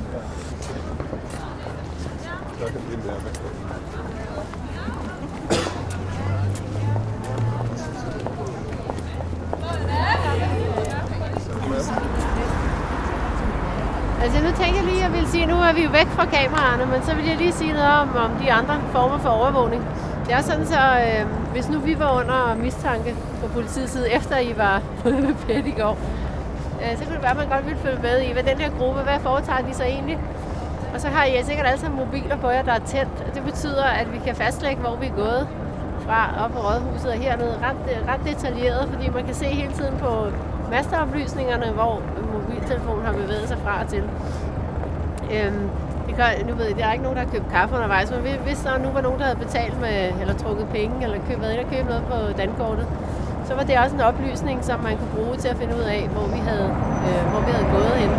Altså nu tænker jeg lige, at jeg vil sige, nu er vi jo væk fra kameraerne, men så vil jeg lige sige noget om, om de andre former for overvågning. Det er sådan så, øh, hvis nu vi var under mistanke fra politiets side, efter I var med pæt i går, øh, så kunne det være, at man godt ville følge med i, hvad den her gruppe, hvad foretager de så egentlig? Og så har I sikkert alle sammen mobiler på jer, der er tændt. Det betyder, at vi kan fastlægge, hvor vi er gået fra op på Rådhuset og hernede ret, ret detaljeret, fordi man kan se hele tiden på masteoplysningerne, hvor mobiltelefonen har bevæget sig fra og til. Øhm, det kan, nu ved jeg, der er ikke nogen, der har købt kaffe undervejs, men hvis der nu var nogen, der havde betalt med, eller trukket penge, eller købt, været inde og købt noget på dankortet, så var det også en oplysning, som man kunne bruge til at finde ud af, hvor vi havde, øh, hvor vi havde gået hen.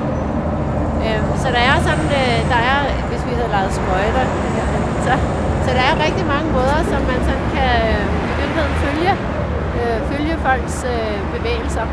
Øhm, så der er sådan, øh, der er, hvis vi havde lejet skøjter, så, så der er rigtig mange måder, som man sådan kan øh, i virkeligheden følge, øh, følge folks øh, bevægelser.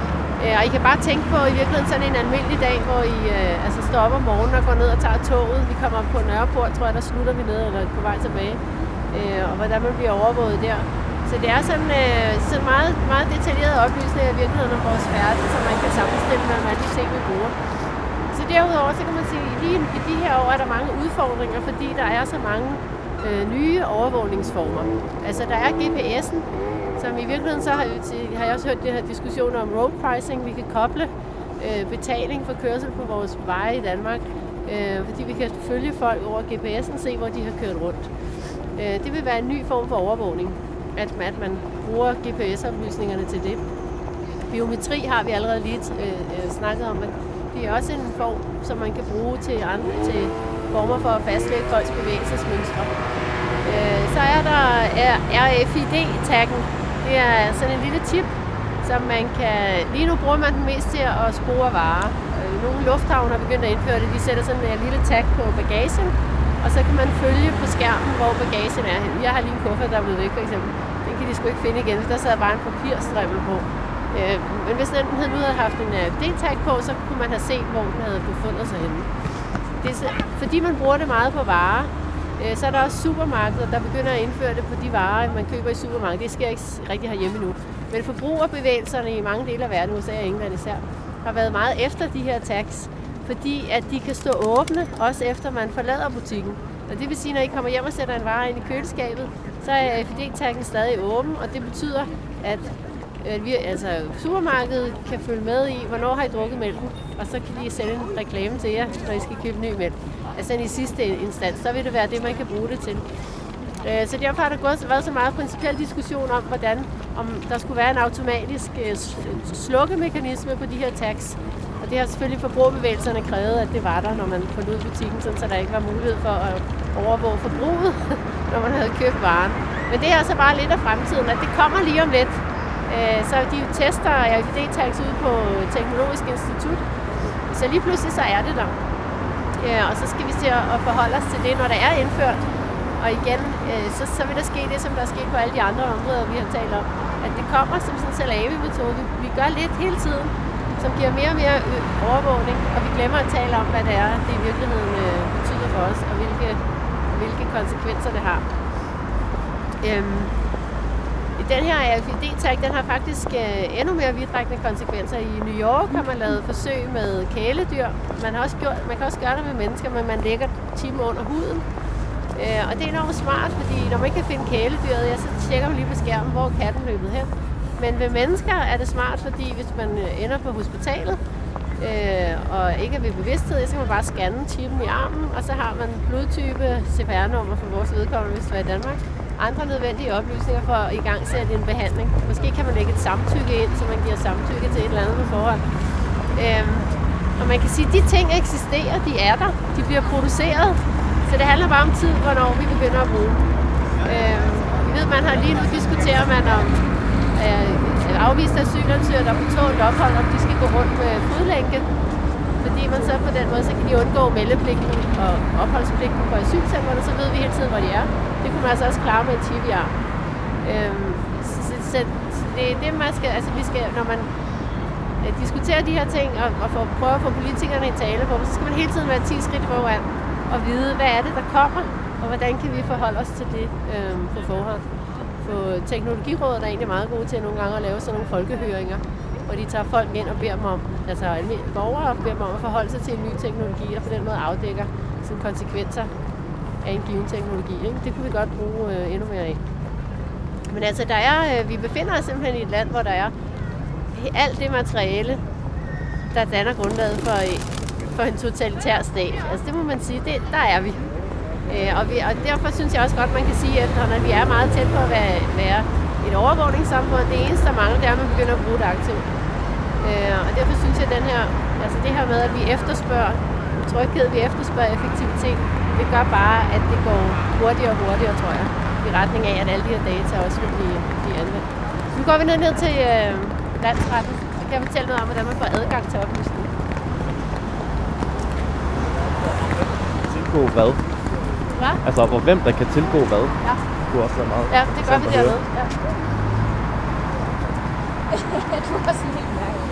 Og I kan bare tænke på i virkeligheden sådan en almindelig dag, hvor I øh, altså står op om morgenen og går ned og tager toget. Vi kommer på Nørreport, tror jeg, der slutter vi ned, eller på vej tilbage. Øh, og hvordan man bliver overvåget der. Så det er sådan, øh, sådan meget, meget detaljerede oplysninger i virkeligheden om vores færden, som man kan sammenstille med alle de ting, vi bruger. Så derudover, så kan man sige, at lige i de her år er der mange udfordringer, fordi der er så mange øh, nye overvågningsformer. Altså der er G P S'en, som i virkeligheden så har, har jeg også hørt det her diskussioner om road pricing. Vi kan koble øh, betaling for kørsel på vores veje i Danmark, øh, fordi vi kan følge folk over G P S'en, se hvor de har kørt rundt. Øh, det vil være en ny form for overvågning, at, at man bruger G P S-oplysningerne til det. Biometri har vi allerede lige øh, snakket om, at det er også en form, som man kan bruge til andre til former for at fastlægge folks bevægelsesmønstre. Øh, så er der R F I D-taggen. Det er sådan en lille chip, som man kan... Lige nu bruger man den mest til at spore varer. Nogle lufthavne har begyndt at indføre det. De sætter sådan en lille tag på bagagen, og så kan man følge på skærmen, hvor bagagen er henne. Jeg har lige en kuffert, der er blevet væk, for eksempel. Den kan de sgu ikke finde igen, for der sad bare en papirstrimmel på. Men hvis den nu havde haft en R F I D-tag på, så kunne man have set, hvor den havde befundet sig henne. Det er, fordi man bruger det meget på varer, så er der også supermarkeder, der begynder at indføre det på de varer, man køber i supermarkedet. Det sker ikke rigtig herhjemme nu. Men forbrugerbevægelserne i mange dele af verden, U S A og England især, har været meget efter de her tags, fordi at de kan stå åbne, også efter man forlader butikken. Og det vil sige, når I kommer hjem og sætter en vare ind i køleskabet, så er R F I D-taggen stadig åben, og det betyder, at vi, altså, supermarkedet kan følge med i, hvornår har I drukket mælken, og så kan de sende en reklame til jer, når I skal købe ny mælk. Altså i sidste instans, så vil det være det, man kan bruge det til. Så derfor har der gået, været så meget principiel diskussion om, hvordan om der skulle være en automatisk slukkemekanisme på de her tags. Og det har selvfølgelig forbrugerbevægelserne krævet, at det var der, når man forlod butikken, sådan, så der ikke var mulighed for at overvåge forbruget, når man havde købt varen. Men det er altså bare lidt af fremtiden, at det kommer lige om lidt. Så de tester R F I D-tags ude på Teknologisk Institut, så lige pludselig så er det der. Og så skal vi se at forholde os til det, når det er indført. Og igen, så, så vil der ske det, som der er sket på alle de andre områder, vi har talt om. At det kommer som sådan en salami-metode. Vi gør lidt hele tiden, som giver mere og mere overvågning, og vi glemmer at tale om, hvad det er, det i virkeligheden betyder for os, og hvilke, hvilke konsekvenser det har. Øhm, Den her R F I D-tag, den har faktisk øh, endnu mere vidtrækkende konsekvenser. I New York har man lavet forsøg med kæledyr. Man, har også gjort, man kan også gøre det med mennesker, men man lægger chippen under huden. Øh, og det er enormt smart, fordi når man ikke kan finde kæledyret, ja, så tjekker man lige på skærmen, hvor katten løbet hen. Men ved mennesker er det smart, fordi hvis man ender på hospitalet øh, og ikke er ved bevidsthed, så kan man bare scanne chippen i armen, og så har man blodtype, C P R-nummer for vores vedkommende, hvis det er i Danmark. Andre nødvendige oplysninger for at i gang sætte en behandling. Måske kan man lægge et samtykke ind, så man giver samtykke til et eller andet med forhold. Øhm, Og man kan sige, at de ting eksisterer, de er der, de bliver produceret. Så det handler bare om tid, hvornår vi begynder at bruge dem. Øh, vi ved, man har lige nu diskuterer man om øh, afviste asylansøgere, der er på tålt ophold, om de skal gå rundt med fodlænke. Fordi man så på den måde, så kan de undgå meldepligten og opholdspligten på asylcentrene, så ved vi hele tiden, hvor de er. Det kunne man altså også klare med en chip i arm. Øhm, så, så, så det er det, man skal, altså vi skal, når man øh, diskuterer de her ting og, og for, prøver at få politikerne i tale på, så skal man hele tiden være ti skridt foran og vide, hvad er det, der kommer, og hvordan kan vi forholde os til det øh, på forhånd. På Teknologirådet er egentlig meget gode til nogle gange at lave sådan nogle folkehøringer, hvor de tager folk ind og beder dem om, altså borgere beder dem om at forholde sig til en ny teknologi, og på den måde afdækker sådan konsekvenser af en given teknologi. Ikke? Det kunne vi godt bruge øh, endnu mere af. Men altså, der er, øh, vi befinder os simpelthen i et land, hvor der er alt det materiale, der danner grundlaget for, for en totalitær stat. Altså det må man sige, det, der er vi. Øh, og vi. Og derfor synes jeg også godt, man kan sige, at, at vi er meget tæt på at være, være et overvågningssamfund. Det eneste, der mangler, det er, at man begynder at bruge det aktivt. Øh, og derfor synes jeg, at den her, altså det her med, at vi efterspørger tryghed, vi efterspørger effektivitet, det gør bare, at det går hurtigere og hurtigere, tror jeg, i retning af, at alle de her data også vil blive, blive anvendt. Nu går vi ned, ned til øh, landsretten, så kan jeg fortælle noget om, hvordan man får adgang til oplysninger. Tilgå hvad? Hvad? Altså, hvor hvem der kan tilgå hvad? Ja. Det kunne også være meget. Ja, det gør vi dernede. Ja. Du var sådan helt mærkelig.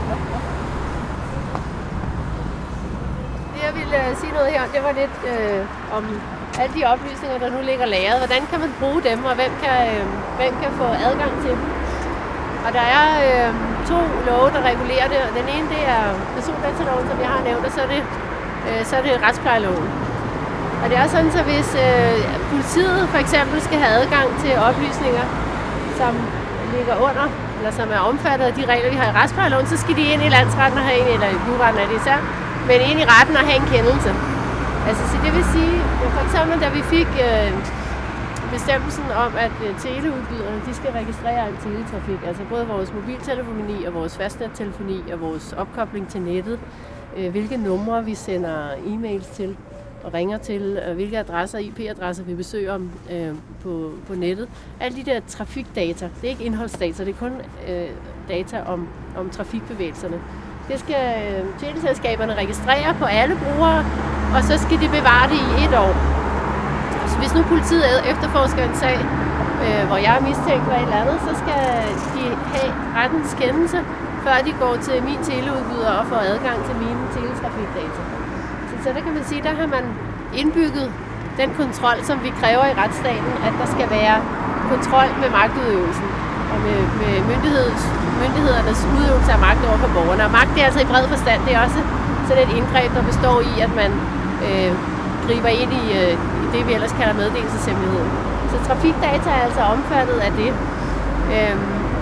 Det jeg ville uh, sige noget her, det var lidt øh, om alle de oplysninger, der nu ligger lagret. Hvordan kan man bruge dem, og hvem kan, øh, hvem kan få adgang til dem? Og der er øh, to love, der regulerer det. Den ene, det er persondataloven, som jeg har nævnt, og så er det, øh, så er det retsplejeloven. Og det er sådan, så hvis øh, politiet for eksempel skal have adgang til oplysninger, som ligger under, eller som er omfattet af de regler, vi har i retsplejeloven, så skal de ind i landsretten og have en, eller i byretten er det især, men ind i retten og have en kendelse. Altså, så det vil sige, for eksempel, da vi fik øh, bestemmelsen om, at øh, teleudbyderne, de skal registrere en teletrafik, altså både vores mobiltelefoni og vores fastnettelefoni og vores opkobling til nettet, øh, hvilke numre vi sender e-mails til, og ringer til, øh, hvilke adresser, I P-adresser vi besøger øh, på, på nettet. Alle de der trafikdata, det er ikke indholdsdata, det er kun øh, data om, om trafikbevægelserne. Det skal øh, teleselskaberne registrere på alle brugere, og så skal de bevare det i et år. Så hvis nu politiet efterforsker en sag, øh, hvor jeg er mistænkt for et eller andet, så skal de have rettens kendelse, før de går til min teleudbyder og får adgang til mine teletrafikdata. Så der kan man sige, der har man indbygget den kontrol, som vi kræver i retsstaten, at der skal være kontrol med magtudøvelsen og med, med myndighedernes udøvelse af magt over for borgerne. Og magt det er altså i bred forstand, det er også sådan et indgreb, der består i, at man øh, griber ind i, øh, i det, vi ellers kalder meddelelseshemmeligheden. Så trafikdata er altså omfattet af det. Øh,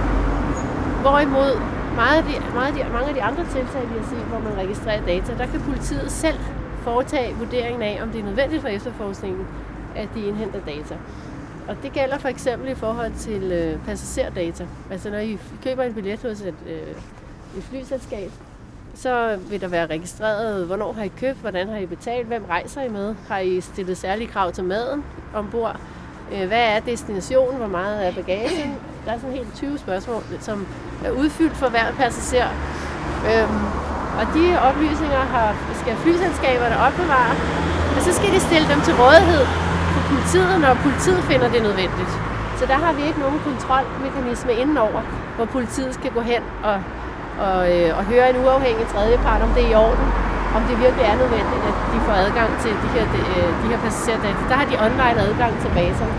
hvorimod meget af de, meget af de, mange af de andre tiltag, vi har set, hvor man registrerer data, der kan politiet selv foretage vurderingen af, om det er nødvendigt for efterforskningen, at de indhenter data. Og det gælder for eksempel i forhold til øh, passagerdata. Altså når I køber en billet hos et, øh, et flyselskab, så vil der være registreret, hvornår har I købt, hvordan har I betalt, hvem rejser I med, har I stillet særlige krav til maden ombord, øh, hvad er destinationen, hvor meget er bagagen. Der er sådan helt tyve spørgsmål, som er udfyldt for hver passager. Øhm, og de oplysninger har, skal flyselskaberne opbevare, og så skal de stille dem til rådighed for politiet, når politiet finder det nødvendigt. Så der har vi ikke nogen kontrolmekanisme indenover, hvor politiet skal gå hen og, og, øh, og høre en uafhængig tredjepart, om det er i orden, om det virkelig er nødvendigt, at de får adgang til de her, de, de her passagerdata. Der har de online adgang til baserne.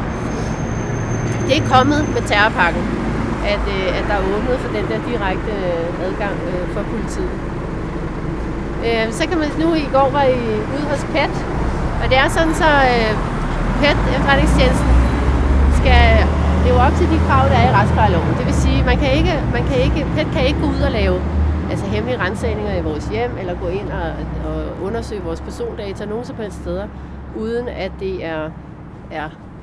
Det er kommet med terrorpakken, at, øh, at der er åbnet for den der direkte øh, adgang øh, for politiet. Øh, så kan man nu i går var I ude hos P E T, og det er sådan så øh, P E T, efterretningstjenesten, skal leve op til de krav, der er i retsplejeloven. Det vil sige, man kan ikke, man kan ikke, P E T kan ikke gå ud og lave altså hemmelige ransagninger i vores hjem, eller gå ind og, og undersøge vores persondata nogen som helst steder, uden at det er, er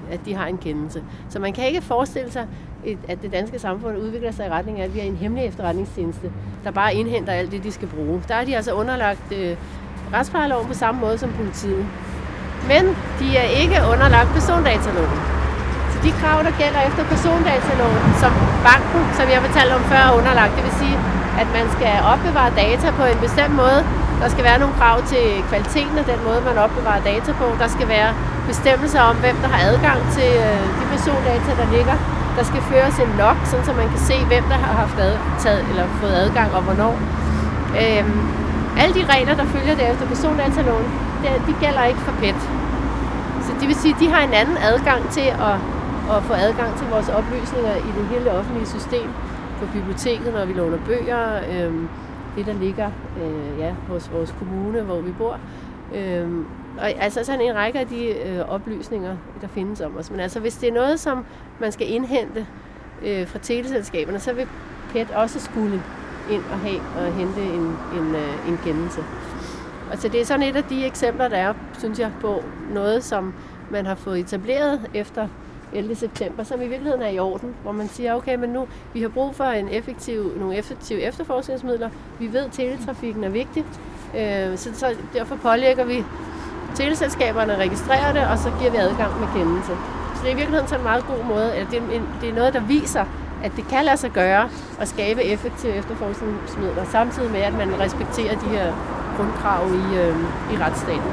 at de har en kendelse. Så man kan ikke forestille sig, at det danske samfund udvikler sig i retning af, at vi har en hemmelig efterretningstjeneste, der bare indhenter alt det, de skal bruge. Der er de altså underlagt øh, retsplejeloven på samme måde som politiet. Men de er ikke underlagt persondataloven. Så de krav, der gælder efter persondataloven, som banken, som jeg fortalte om før, er underlagt, det vil sige, at man skal opbevare data på en bestemt måde. Der skal være nogle krav til kvaliteten af den måde, man opbevarer data på. Der skal være bestemmelser om, hvem der har adgang til øh, de persondata, der ligger. Der skal føres en log, sådan så man kan se, hvem der har haft adtaget, eller fået adgang og hvornår. Øhm, alle de regler, der følger derefter persondataloven, de gælder ikke for P E T. Så det vil sige, at de har en anden adgang til at, at få adgang til vores oplysninger i det hele offentlige system. På biblioteket, når vi låner bøger, øhm, det der ligger øh, ja, hos vores kommune, hvor vi bor. Øhm, og altså sådan en række af de øh, oplysninger, der findes om os. Men altså hvis det er noget, som man skal indhente øh, fra teleselskaberne, så vil P E T også skulle ind og have og hente en, en, øh, en kendelse. Og så det er sådan et af de eksempler, der er, synes jeg, på noget, som man har fået etableret efter ellevte september, som i virkeligheden er i orden, hvor man siger, okay, men nu vi har brug for en effektiv, nogle effektive efterforskningsmidler. Vi ved, at teletrafikken er vigtig, øh, så, så derfor pålægger vi teleselskaberne at registrere det, og så giver vi adgang med kendelse. Så det er i virkeligheden sådan en meget god måde, at det er, en, det er noget, der viser, at det kan lade sig gøre at skabe effektive efterforskningsmidler, samtidig med, at man respekterer de her grundkrav i, øh, i retsstaten.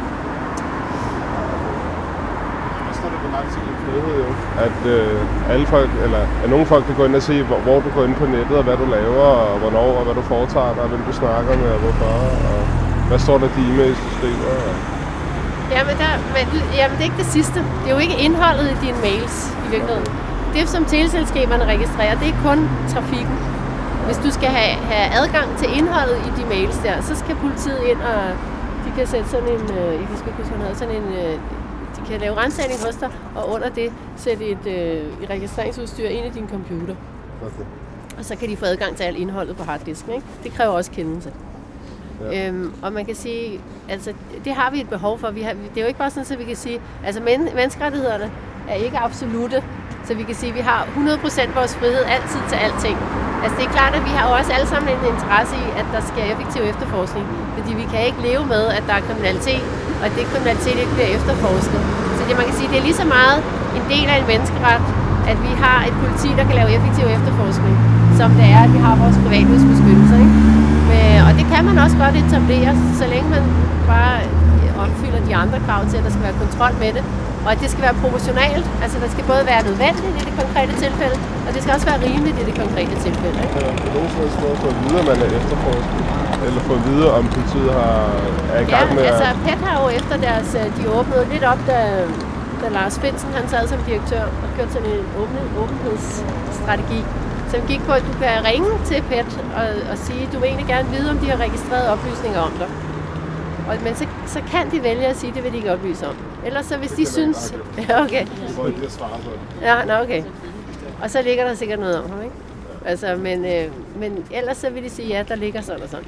At øh, alle folk, eller at nogle folk kan gå ind og se, hvor, hvor du går ind på nettet, og hvad du laver, og hvornår, og hvad du foretager dig, og hvem du snakker med, og hvorfor, og hvad står der i de e-mailsystemer. Og... Jamen, der, men, jamen, det er ikke det sidste. Det er jo ikke indholdet i dine mails i virkeligheden. Det, som teleselskaberne registrerer, det er kun trafikken. Hvis du skal have, have adgang til indholdet i de mails der, så skal politiet ind, og de kan sætte sådan en, jeg kan ikke huske, noget, sådan en, de kan lave ransagning hos dig, og under det sætte et øh, registreringsudstyr ind i din computer. Okay. Og så kan de få adgang til alt indholdet på harddisken, ikke? Det kræver også kendelse. Ja. Øhm, og man kan sige, altså det har vi et behov for. Vi har, det er jo ikke bare sådan, at vi kan sige, altså men, menneskerettighederne er ikke absolutte, så vi kan sige, at vi har hundrede procent vores frihed altid til alting. Altså det er klart, at vi har også alle sammen en interesse i, at der sker effektiv efterforskning, fordi vi kan ikke leve med, at der er kriminalitet, og at det kriminalitet ikke bliver efterforsket. Så det, man kan sige, det er lige så meget en del af en menneskeret, at vi har et politi, der kan lave effektiv efterforskning, som det er, at vi har vores privatlivsbeskyttelse. Ikke? Men, og det kan man også godt etablere, så længe man bare opfylder de andre krav til, at der skal være kontrol med det, og at det skal være proportionalt. Altså der skal både være nødvendigt i det konkrete tilfælde, og det skal også være rimeligt i det konkrete tilfælde. Ikke? Ja, det er nogen som helst få at vide, at man er efterforsket, eller få at vide, om politiet har, er i gang ja, med altså at... P E T har jo efter deres, de åbnede lidt op, da, da Lars Findsen, han sad som direktør og kørte sådan en åben, åbenhedsstrategi, som gik på, at du kan ringe til P E T og, og sige, at du vil egentlig gerne vide, om de har registreret oplysninger om dig. Og, men så, så kan de vælge at sige, at det vil de ikke oplyse om. Ellers så hvis de synes... Ja, okay. Ja, nå, okay. Og så ligger der sikkert noget om ham, ikke? Altså, men, øh, men ellers så vil de sige, ja, der ligger sådan og sådan.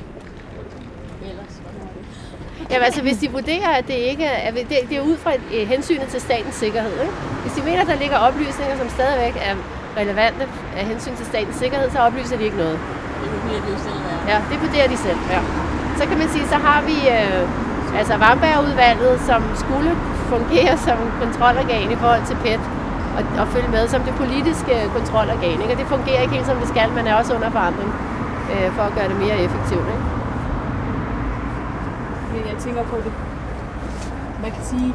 Jamen altså, hvis de vurderer, at det ikke er... Det, det er ud fra et, et hensynet til statens sikkerhed, ikke? Hvis de mener, at der ligger oplysninger, som stadigvæk er relevante af hensyn til statens sikkerhed, så oplyser de ikke noget. Det vurderer de jo selv, ja. Ja, det vurderer de selv, ja. Så kan man sige, så har vi øh, altså Wamberg-udvalget, som skulle fungere som kontrolorgan i forhold til P E T og, og følge med som det politiske kontrolorgan. Ikke? Og det fungerer ikke helt som det skal, man er også under forandring øh, for at gøre det mere effektivt. Ikke? Men jeg tænker på det. Man kan sige,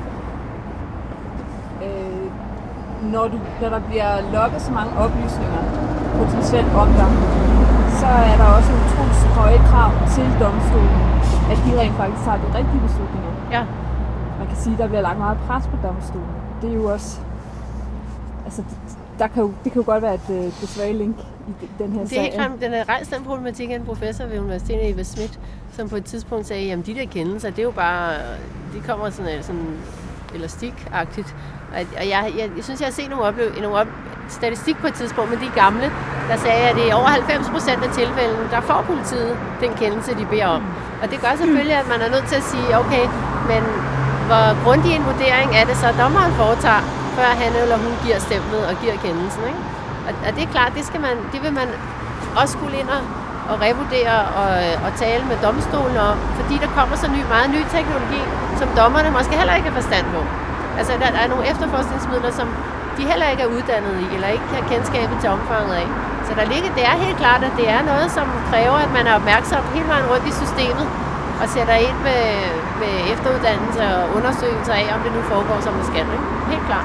øh, når, du, når der bliver logget så mange oplysninger potentielt om dig, så er der også utroligt høje krav til domstolen, at de rent faktisk tager de rigtige beslutninger. Ja. Man kan sige, at der bliver lagt meget pres på domstolen. Det er jo også... Altså, der kan jo, det kan jo godt være et, et svagt link i den her sag. Det er helt klart, den er rejst den problematik af en professor ved Universitetet, Eva Schmidt, som på et tidspunkt sagde, at de der kendelser, det er jo bare... De kommer sådan, sådan elastikagtigt. Og jeg, jeg, jeg synes, jeg har set nogle, opleve, nogle op, statistik på et tidspunkt med de gamle, der sagde, at det er over halvfems procent af tilfældene, der får politiet den kendelse, de beder om. Og det gør selvfølgelig, at man er nødt til at sige, okay, men hvor grundig en vurdering er det så, dommeren foretager, før han eller hun giver stemplet og giver kendelsen. Ikke? Og, og det er klart, det, skal man, det vil man også skulle ind og, og revurdere og, og tale med domstolen om, fordi der kommer så ny, meget ny teknologi, som dommerne måske heller ikke har forstand på. Altså, der, der er nogle efterforskningsmidler, som de heller ikke er uddannet i, eller ikke har kendskabet til omfanget af. Så der ligger, det er helt klart, at det er noget, som kræver, at man er opmærksom hele vejen rundt i systemet, og sætter ind med, med efteruddannelse og undersøgelser af, om det nu foregår, som det skal. Ikke? Helt klart.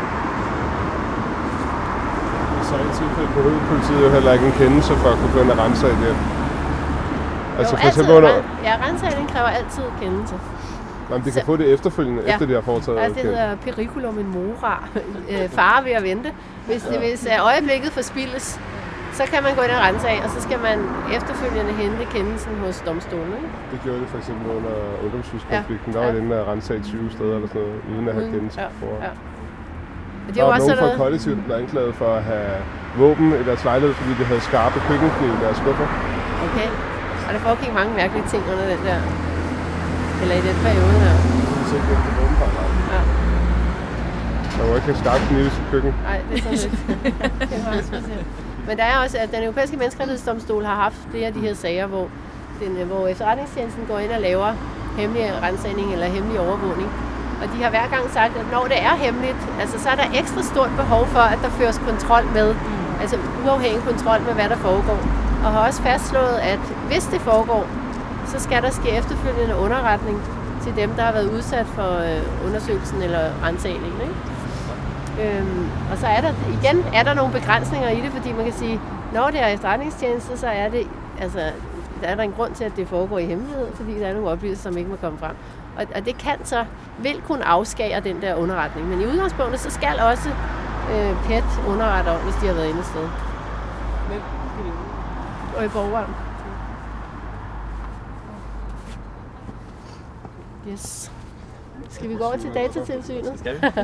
Så i tilfælde behøver politiet jo heller ikke en kendelse for at kunne gå ind og rense af det. Altså jo, for altid, eksempel, under... Ja, rensagning kræver altid kendelse. Jamen, de kan så, få det efterfølgende, ja. Efter de har foretaget. Altså, det hedder periculum in mora, fare ved at vente. Hvis, det, ja. hvis øjeblikket forspildes, så kan man gå ind og rense af, og så skal man efterfølgende hente kendelsen hos domstolen. Ikke? Det gjorde det for eksempel under ungdomshuskonflikten. Ja. Der var ja. inde og rense af tyve steder eller sådan noget, uden at have kendelse ja. for. Ja. Det der var nogen fra kollektivet, der er anklaget for at have våben i deres lejlighed, fordi de havde skarpe køkkenknive i deres skuffer. Okay. Og der foregik mange mærkelige ting under den der, eller i den periode her. Det er efter våbenparagrafen. Ja. Man må ikke have skarpe knive i sit køkken. Nej, det er sådan lidt. Det var også specielt. Men der er også, at den europæiske menneskerettighedsdomstol har haft flere af de her sager, hvor, den, hvor efterretningstjenesten går ind og laver hemmelig ransagning eller hemmelig overvågning. Og de har hver gang sagt, at når det er hemmeligt, altså, så er der ekstra stort behov for, at der føres kontrol med, mm. altså uafhængig kontrol med, hvad der foregår. Og har også fastslået, at hvis det foregår, så skal der ske efterfølgende underretning til dem, der har været udsat for øh, undersøgelsen eller ransagningen. Ikke? Øhm, og så er der igen er der nogle begrænsninger i det, fordi man kan sige, når det er efterretningstjeneste, så er det altså der er der en grund til, at det foregår i hemmelighed, fordi der er nogle oplysninger, som ikke må komme frem. Og, og det kan så vil kunne afskære den der underretning. Men i udgangspunktet, så skal også øh, P E T underrette om, hvis de har været inde et sted. Hvem? Og i borgeren. Yes. Skal vi gå over til Datatilsynet? Skal vi?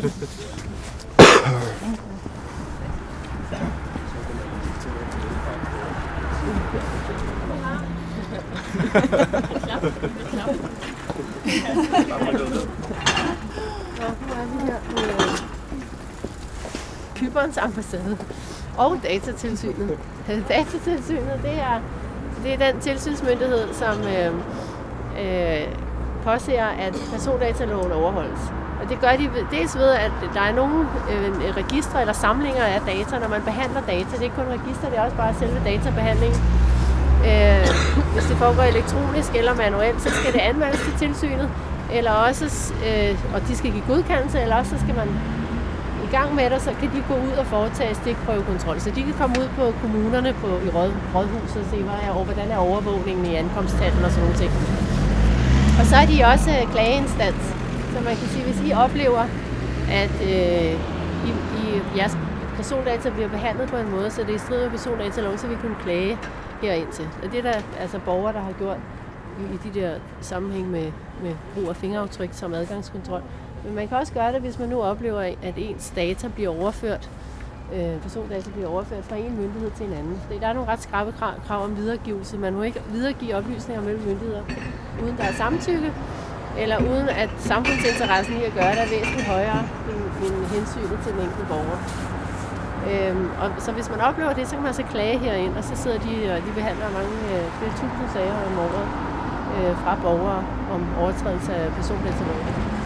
Cyperns ambassade og Datatilsynet. Datatilsynet, det er, det er den tilsynsmyndighed, som øh, øh, påser, at persondataloven overholdes. Og det gør de dels ved, at der er nogle øh, registre eller samlinger af data, når man behandler data. Det er ikke kun register, det er også bare selve databehandlingen. Øh, hvis det foregår elektronisk eller manuelt, så skal det anmeldes til tilsynet, eller også, øh, og de skal give godkendelse, eller også så skal man i gang med det, så kan de gå ud og foretage stikprøvekontrol. Så de kan komme ud på kommunerne på, i råd, rådhuset og se, hvad er, hvordan er overvågningen i ankomsthallen og sådan nogle ting. Og så er de også klageinstans. Så man kan sige, hvis I oplever, at øh, I, I, jeres persondata bliver behandlet på en måde, så det er i strid med persondataloven, så vi kunne klage herind til. Og det er der altså borgere, der har gjort i, i de der sammenhæng med, med brug af fingeraftryk som adgangskontrol. Men man kan også gøre det, hvis man nu oplever, at ens data bliver overført, øh, persondata bliver overført fra en myndighed til en anden. Der er nogle ret skrappe krav, krav om videregivelse. Man må ikke videregive oplysninger mellem myndigheder, uden der er samtykke, eller uden at samfundsinteressen i at gøre det er væsentligt højere end, end hensynet til den enkelte borger. Øhm, og så hvis man oplever det, så kan man så klage herind, og så sidder de og de behandler mange øh, flere tusind sager om året øh, fra borgere om overtrædelse af persondataloven.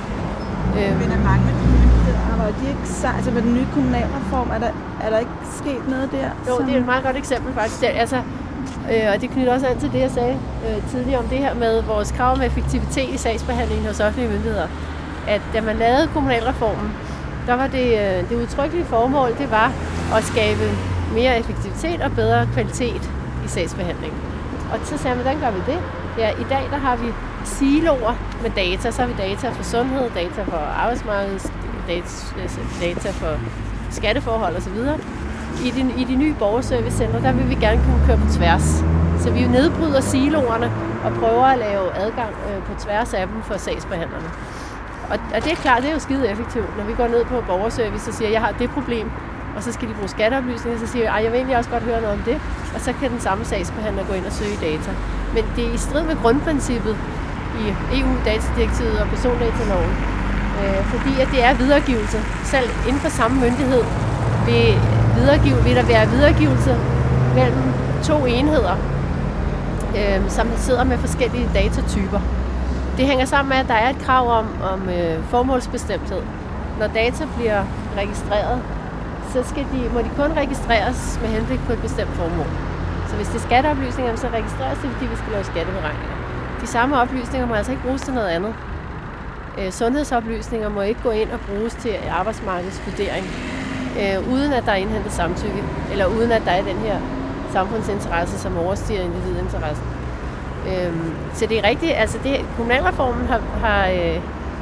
Øhm. Men er mange af de myndigheder, arbejder de ikke sammen? Altså med den nye kommunalreform, er der, er der ikke sket noget der? Jo, som... det er et meget godt eksempel faktisk. Det, altså, øh, og det knytter også an til det, jeg sagde øh, tidligere om det her med vores krav om effektivitet i sagsbehandlingen hos offentlige myndigheder. At da man lavede kommunalreformen, der var det, øh, det udtrykkelige formål, det var at skabe mere effektivitet og bedre kvalitet i sagsbehandlingen. Og så sagde man, hvordan gør vi det? Ja, i dag der har vi siloer med data. Så har vi data for sundhed, data for arbejdsmarked, data, data for skatteforhold osv. I de, I de nye borgerservicecenter, der vil vi gerne kunne køre på tværs. Så vi nedbryder siloerne og prøver at lave adgang øh, på tværs af dem for sagsbehandlerne. Og, og det er klart, det er jo skide effektivt, når vi går ned på borgerservice og siger, jeg har det problem, og så skal de bruge skatteoplysninger, så siger jeg, jeg vil egentlig også godt høre noget om det, og så kan den samme sagsbehandler gå ind og søge data. Men det er i strid med grundprincippet i E U-datadirektivet og persondataloven, Øh, fordi at det er videregivelse. Selv inden for samme myndighed vil, videregive, vil der være videregivelse mellem to enheder, øh, som sidder med forskellige datatyper. Det hænger sammen med, at der er et krav om, om øh, formålsbestemthed. Når data bliver registreret, så skal de, må de kun registreres med henblik på et bestemt formål. Så hvis det er skatteoplysninger, så registreres det, fordi vi skal lave skatteberegninger. De samme oplysninger må altså ikke bruges til noget andet. Øh, sundhedsoplysninger må ikke gå ind og bruges til arbejdsmarkedsvurdering, øh, uden at der er indhentet samtykke, eller uden at der er den her samfundsinteresse, som overstiger individinteressen. Øh, så det er rigtigt, altså det, kommunalreformen har, har øh,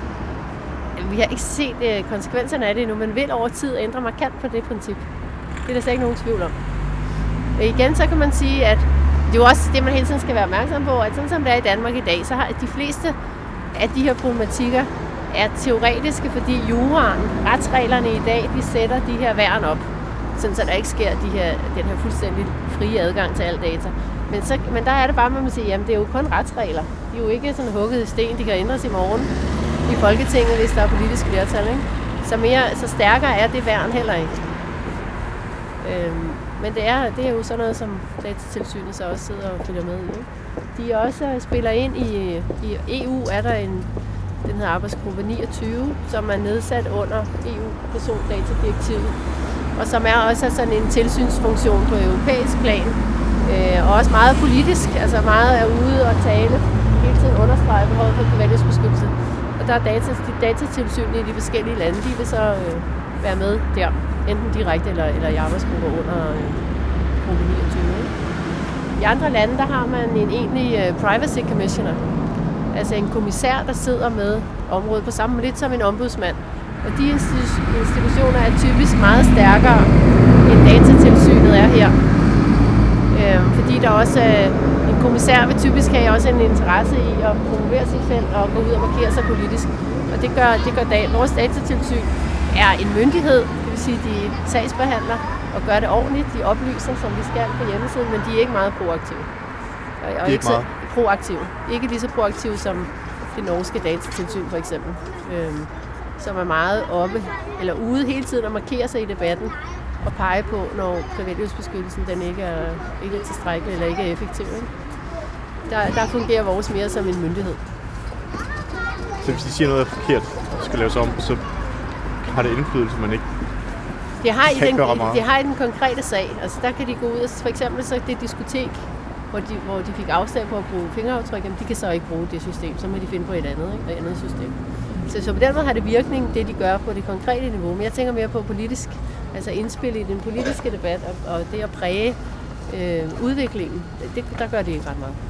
vi har ikke set øh, konsekvenserne af det endnu, men vil over tid ændre markant på det princip. Det er der slet ikke nogen tvivl om. Og igen, så kan man sige, at det er jo også det, man hele tiden skal være opmærksom på, at sådan som det er i Danmark i dag, så har de fleste af de her problematikker er teoretiske, fordi juraen, retsreglerne i dag, de sætter de her værn op, sådan så der ikke sker de her, den her fuldstændig frie adgang til al data. Men, så, men der er det bare, man må sige, jamen det er jo kun retsregler. De er jo ikke sådan hugget i sten, de kan ændres i morgen i Folketinget, hvis der er politisk flertal, ikke? Så, mere, så stærkere er det værn heller ikke. Øhm, men det er, det er jo sådan noget, som Datatilsynet så også sidder og følger med i. Ikke? De også spiller ind i, i E U, er der en, den her arbejdsgruppe niogtyve, som er nedsat under E U-persondatadirektivet, og som er også sådan en tilsynsfunktion på europæisk plan, øh, og også meget politisk, altså meget er ude og tale, hele tiden understrege behovet for privatlivsbeskyttelse. Og der er data, de datatilsyn i de forskellige lande, de vil så øh, være med der, enten direkte eller, eller i arbejdsgrupper under øh, gruppe niogtyve. I andre lande, der har man en egentlig øh, privacy commissioner, altså en kommissær, der sidder med området på samme lidt som en ombudsmand. Og de institutioner er typisk meget stærkere, end datatilsynet er her. Øh, fordi der også øh, en kommissær vil typisk have også en interesse i at promovere sit felt og gå ud og markere sig politisk. Og det gør, det gør da, vores datatilsyn er en myndighed, det vil sige, de sagsbehandler og gør det ordentligt. De oplyser, som de skal på hjemmesiden, men de er ikke meget proaktive. Og, og de er ikke meget? proaktive. Ikke lige så proaktive som det norske datatilsyn for eksempel. Øh, som er meget oppe eller ude hele tiden og markerer sig i debatten og pege på, når privatlivsbeskyttelsen den ikke er, ikke er tilstrækkelig eller ikke er effektiv. Ikke? Der, der fungerer vores mere som en myndighed. Så hvis de siger noget er forkert og skal laves om, så har det indflydelse, man ikke det har i kan den, gøre meget? Det har i den konkrete sag. Altså der kan de gå ud og for eksempel så det diskotek, hvor de, hvor de fik afslag på at bruge fingeraftryk, jamen de kan så ikke bruge det system, så må de finde på et andet, ikke? Et andet system. Så, så på den måde har det virkning, det de gør på det konkrete niveau. Men jeg tænker mere på politisk, altså indspil i den politiske debat, og, og det at præge øh, udviklingen, det, der gør det ikke ret meget.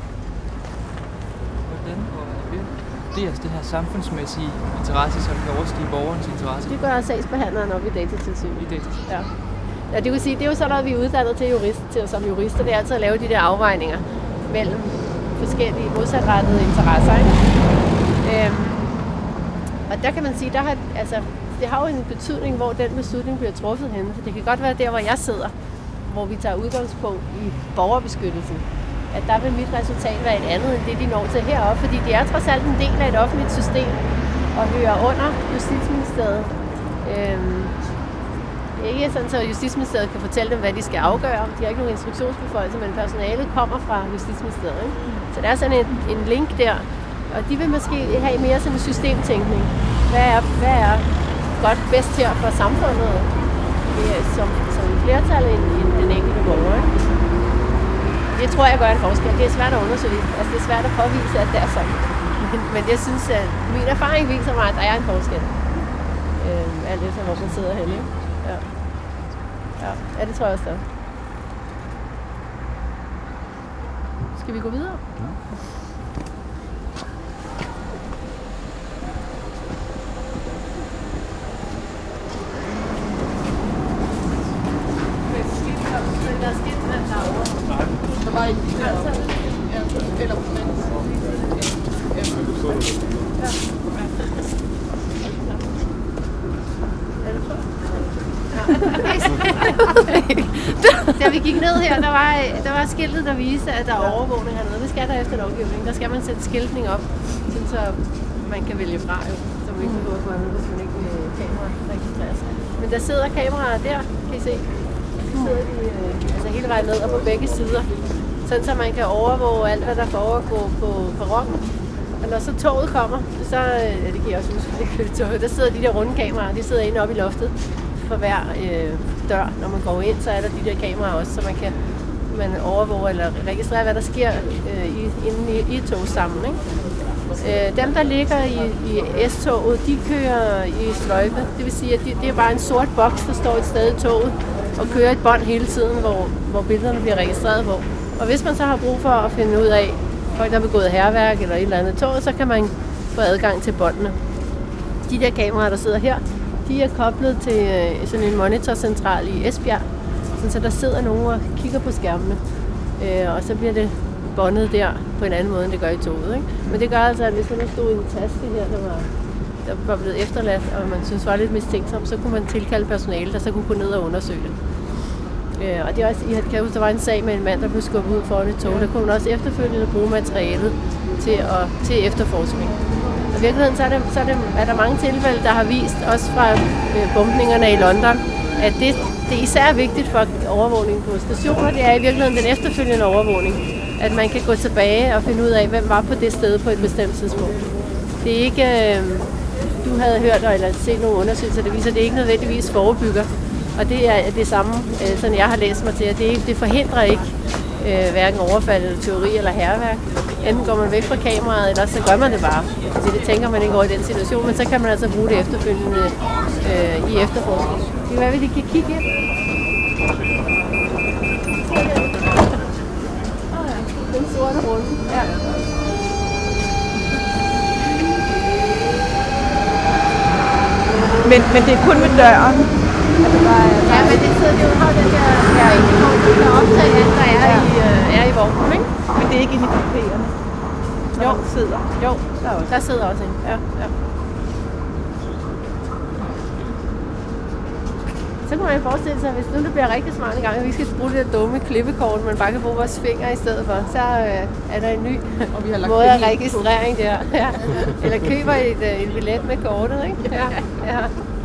Hvordan vurderes det her samfundsmæssige interesse, som kan overstige borgerens interesse? Det gør sagsbehandleren op i datatilsynet. I datatilsynet? Ja. Ja, det vil sige, det er jo sådan noget, vi er uddannet til, jurist, til som jurister, det er altid at lave de der afvejninger mellem forskellige modsatrettede interesser. Ikke? Øhm, Og der kan man sige, der har, altså, det har jo en betydning, hvor den beslutning bliver truffet henne. Så det kan godt være der, hvor jeg sidder, hvor vi tager udgangspunkt i borgerbeskyttelsen, at der vil mit resultat være et andet end det, de når til heroppe, fordi de er trods alt en del af et offentligt system og hører under Justitsministeriet. Øhm, ikke sådan, så Justitsministeriet kan fortælle dem, hvad de skal afgøre. De har ikke nogen instruktionsbeføjelse, men personalet kommer fra Justitsministeriet. Ikke? Så der er sådan en, en link der. Og de vil måske have mere sådan en systemtænkning. Hvad er, hvad er godt bedst her for samfundet som, som flertal end, end den enkelte borger? Det tror jeg gør en forskel. Det er svært at undersøge. Altså, det er svært at påvise, at det er sådan. Men, men jeg synes, at min erfaring viser mig, at der er en forskel. Øh, alt det, hvor man sidder henne. Ja. Ja. ja, det tror jeg også, der. Skal vi gå videre? Ja. Der er skidt med derovre. Nej. Der var ikke der. Eller på den. Ja. Er det så? Da vi gik ned her, der var, der var skiltet, der viste, at der er overvågning hernede. Det skal der efter lovgivningen. Der skal man sætte skiltning op, så man kan vælge fra, jo, som ikke behøver at gå med, hvis man ikke vil kamera registreres. Men der sidder kameraer der, kan I se. De sidder de, øh, altså hele vejen ned og på begge sider. Sådan så man kan overvåge alt, hvad der foregår på perronen. Og når så toget kommer, så, ja, det kan jeg også huske, det kører toget, der sidder de der runde kameraer, de sidder inde oppe i loftet for hver øh, dør. Når man går ind, så er der de der kameraer også, så man kan man overvåge eller registrere, hvad der sker øh, i, inde i, i togstammen, ikke? Øh, dem, der ligger i, i S-toget, de kører i sløjfe. Det vil sige, at de, det er bare en sort boks, der står et sted i toget og kører et bånd hele tiden, hvor, hvor billederne bliver registreret på. Og hvis man så har brug for at finde ud af, folk der har begået hærværk eller et eller andet tog, så kan man få adgang til båndene. De der kameraer, der sidder her, de er koblet til sådan en monitorcentral i Esbjerg, så der sidder nogen og kigger på skærmene. Og så bliver det båndet der på en anden måde, end det gør i toget. Ikke? Men det gør altså, at hvis der stod en taske her, der var, der var blevet efterladt, og man synes var lidt mistænksom, så kunne man tilkalde personale, der så kunne gå ned og undersøge det. Øh, og det er også, I kan huske, der var en sag med en mand, der blev skubbet ud foran et tog. Der kunne man også efterfølgende bruge materialet til, at, til efterforskning. Og i virkeligheden så er, det, så er, det, er der mange tilfælde, der har vist, også fra øh, bombningerne i London, at det, det er især vigtigt for overvågning på stationer. Det er i virkeligheden den efterfølgende overvågning. At man kan gå tilbage og finde ud af, hvem var på det sted på et bestemt tidspunkt. Det er ikke, øh, du havde hørt eller set nogle undersøgelser, der viser, at det ikke nødvendigvis forebygger. Og det er det samme, sådan jeg har læst mig til, at det, det forhindrer ikke øh, hverken overfald eller teori eller hærværk. Enten går man væk fra kameraet, eller så gør man det bare. Så det tænker man ikke over i den situation, men så kan man altså bruge det efterfølgende øh, i efterforskning. Det kan være, at vi lige kan kigge ind. Den sorte runde. Ja. Men, men det er kun med døren. Altså, der er, der ja, men det sidder jo har den der ja, der optaget, der er, ja. i, øh, er i vognen, ikke? Men det er ikke inde i kupéerne. Jo, sidder. Jo, der, også. der sidder også en. Ja, ja. Så kan man jo forestille sig, at hvis nu det bliver rigtig smart en gang, at vi skal bruge det der dumme klippekort, man bare kan bruge vores fingre i stedet for, så øh, er der en ny og vi har lagt måde af registrering der. Ja. Eller køber et, øh, en billet med kortet, ikke? Ja, ja.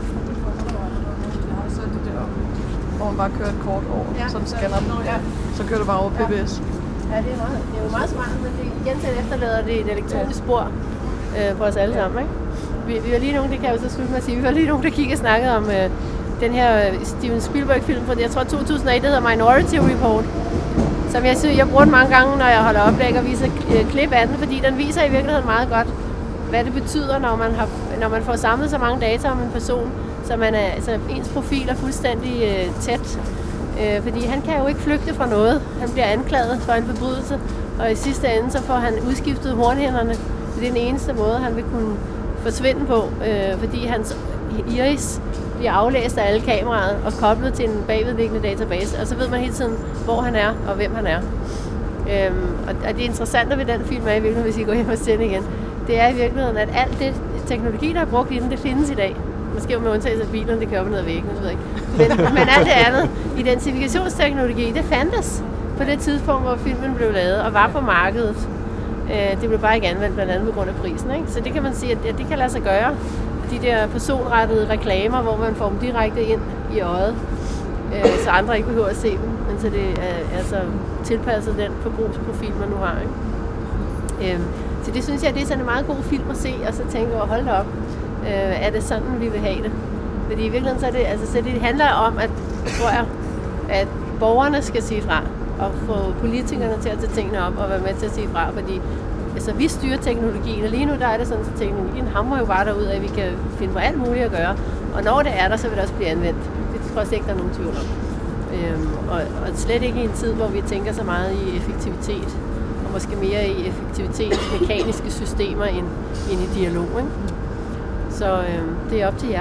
Hvor man bare kører et kort over, ja. Så den scanner den. Ja. Så kører det bare over P B S. Ja, det er, meget, det er jo meget smart, men det, igen til efterlader det et elektronisk spor øh, på os alle sammen. Ikke? Vi, vi var lige nogen, det kan jeg jo så slutte med at sige, vi var lige nogen, der kiggede og snakkede om øh, den her Steven Spielberg-film fra, jeg tror to tusind og et, der hedder Minority Report. Som jeg synes, jeg bruger den mange gange, når jeg holder oplæg og viser øh, klip af den, fordi den viser i virkeligheden meget godt, hvad det betyder, når man, har, når man får samlet så mange data om en person, så man er, altså, ens profil er fuldstændig øh, tæt. Øh, fordi han kan jo ikke flygte fra noget. Han bliver anklaget for en forbrydelse, og i sidste ende så får han udskiftet hornhænderne. Det er den eneste måde, han vil kunne forsvinde på, øh, fordi hans iris bliver aflæst af alle kameraet og koblet til en bagvedliggende database, og så ved man hele tiden, hvor han er og hvem han er. Øhm, og, og det interessante ved den film er i virkeligheden, hvis I går hjem og ser den igen, det er i virkeligheden, at alt det teknologi, der er brugt i den, det findes i dag. Måske med undtagelse af bilerne, det kører op ned ad væggen, så ved jeg ikke. Men, men alt det andet, identifikationsteknologi, det fandtes på det tidspunkt, hvor filmen blev lavet og var på markedet. Øh, det blev bare ikke anvendt, blandt andet på grund af prisen. Ikke? Så det kan man sige, at det, det kan lade sig gøre. De der personrettede reklamer, hvor man får dem direkte ind i øjet, øh, så andre ikke behøver at se dem, men så det er altså tilpasset den forbrugsprofil, man nu har. Ikke? Øh, så det synes jeg, det er sådan en meget god film at se, og så tænke over, hold da op. Øh, er det sådan, vi vil have det? Fordi i virkeligheden så, er det, altså, så det handler om, at, tror jeg, at borgerne skal sige fra, og få politikerne til at tage tingene op og være med til at sige fra, fordi altså, vi styrer teknologien, og lige nu der er det sådan, at teknologien hamrer jo bare derud af, at vi kan finde på alt muligt at gøre, og når det er der, så vil det også blive anvendt. Det tror jeg ikke, der er nogen tvivl om. Øhm, og, og slet ikke i en tid, hvor vi tænker så meget i effektivitet, og måske mere i effektivitet mekaniske systemer end, end i dialog, ikke? Så øh, det er op til jer.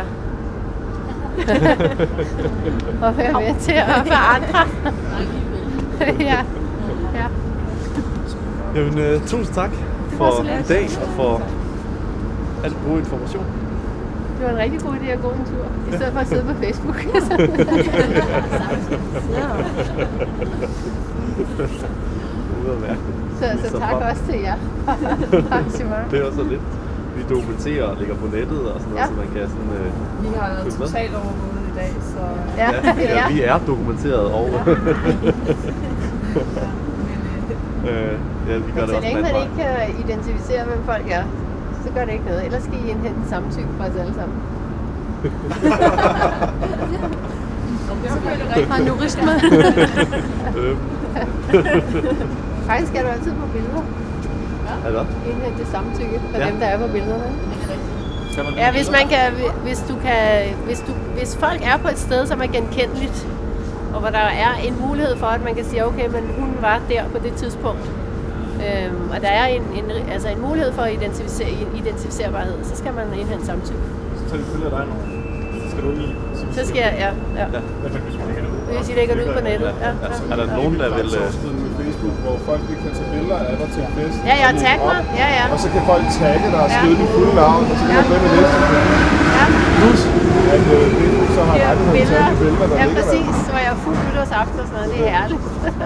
Og være med til at forandre. Ja. Ja. Jamen, øh, tusind tak for i dag og for al god information. Det var en rigtig god idé at gå en tur, i stedet for at sidde på Facebook. så, så tak også til jer. Det var så lidt. vi dokumenterer og lægger på nettet og sådan noget, Ja. så man kan sådan... Øh, Vi har været følge med. totalt overvåget i dag, så... Ja. Ja, ja, vi er dokumenteret og... øh, ja, vi gør Men det så også længe den man anden ikke kan identificere, hvem folk er, så gør det ikke noget. Ellers skal I indhente samtykke fra os alle sammen. Det er selvfølgelig rigtigt. Har en jurist med. vej. Øh, Faktisk skal du altid på billeder. er det Indhente samtykke fra Ja. dem, der er på billederne. Ja, hvis man kan, hvis du kan, hvis du, hvis folk er på et sted, som er genkendeligt, og hvor der er en mulighed for, at man kan sige, okay, men hun var der på det tidspunkt, øhm, og der er en, en, altså en mulighed for identificere, identificerbarhed, så skal man indhente samtykke. Så tager vi billeder af dig nu. Så skal du lige... Så skal jeg, ja, ja. Ja. Hvad hvis vi lægger det ud? Hvis I lægger det ud på nettet. Ja, ja. Er der nogen, der vil... Øh, med Facebook, hvor folk de kan tage billeder af dig til en fest. Ja, ja, tag mig. Ja, ja. Og så kan folk tagge dig og Ja. skrive dit fulde navn, og så kan Ja. man med det. Ja. Plus, at øh, Facebook så har Det er rettigheden til billeder. alle de billeder, der Ja, ligger der. præcis. Hvor jeg er fuld nytårsaften og sådan noget. Det er herligt.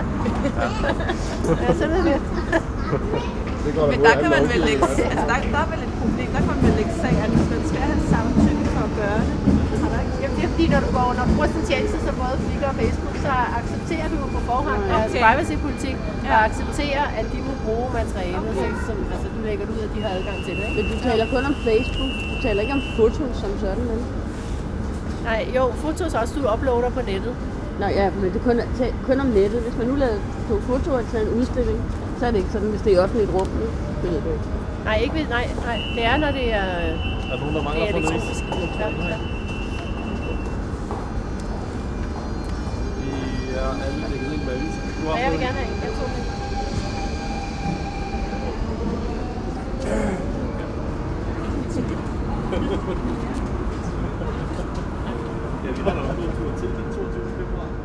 Ja, sådan er det. Det går Men der kan man vel lægge, altså der, der er vel et problem, der kan man vel lægge sag, at hvis man skal have samtykke for at gøre det. Har der ikke? Jamen, det er fordi, når du, går, når du bruger sådan en tjeneste som både Flickr og Facebook, så accepterer du på forhånd deres Okay. privacy-politik, og accepterer, at de må bruge materialet, okay. som, altså du lægger det ud, at de har adgang til det, ikke? Men du taler kun om Facebook. Du taler ikke om fotos som sådan, vel? Nej, jo, fotos også, du uploader på nettet. Nej, ja, men det er kun, ta- kun om nettet. Hvis man nu lavede to fotoer til en udstilling, så er det ikke sådan, hvis det er i offentligt rum. Nu. Det ved du ikke. Nej, ikke ved, nej, nej, det er, når det er, Er der nogen, der det mangler er for noget? elektronisk. Ja, ja. Vi er alle dækket ind med aviser. Du har Ja, jeg vil fået gerne have en. Jeg tog den. Ja, vi holder en god tur til den toogtyvende februar.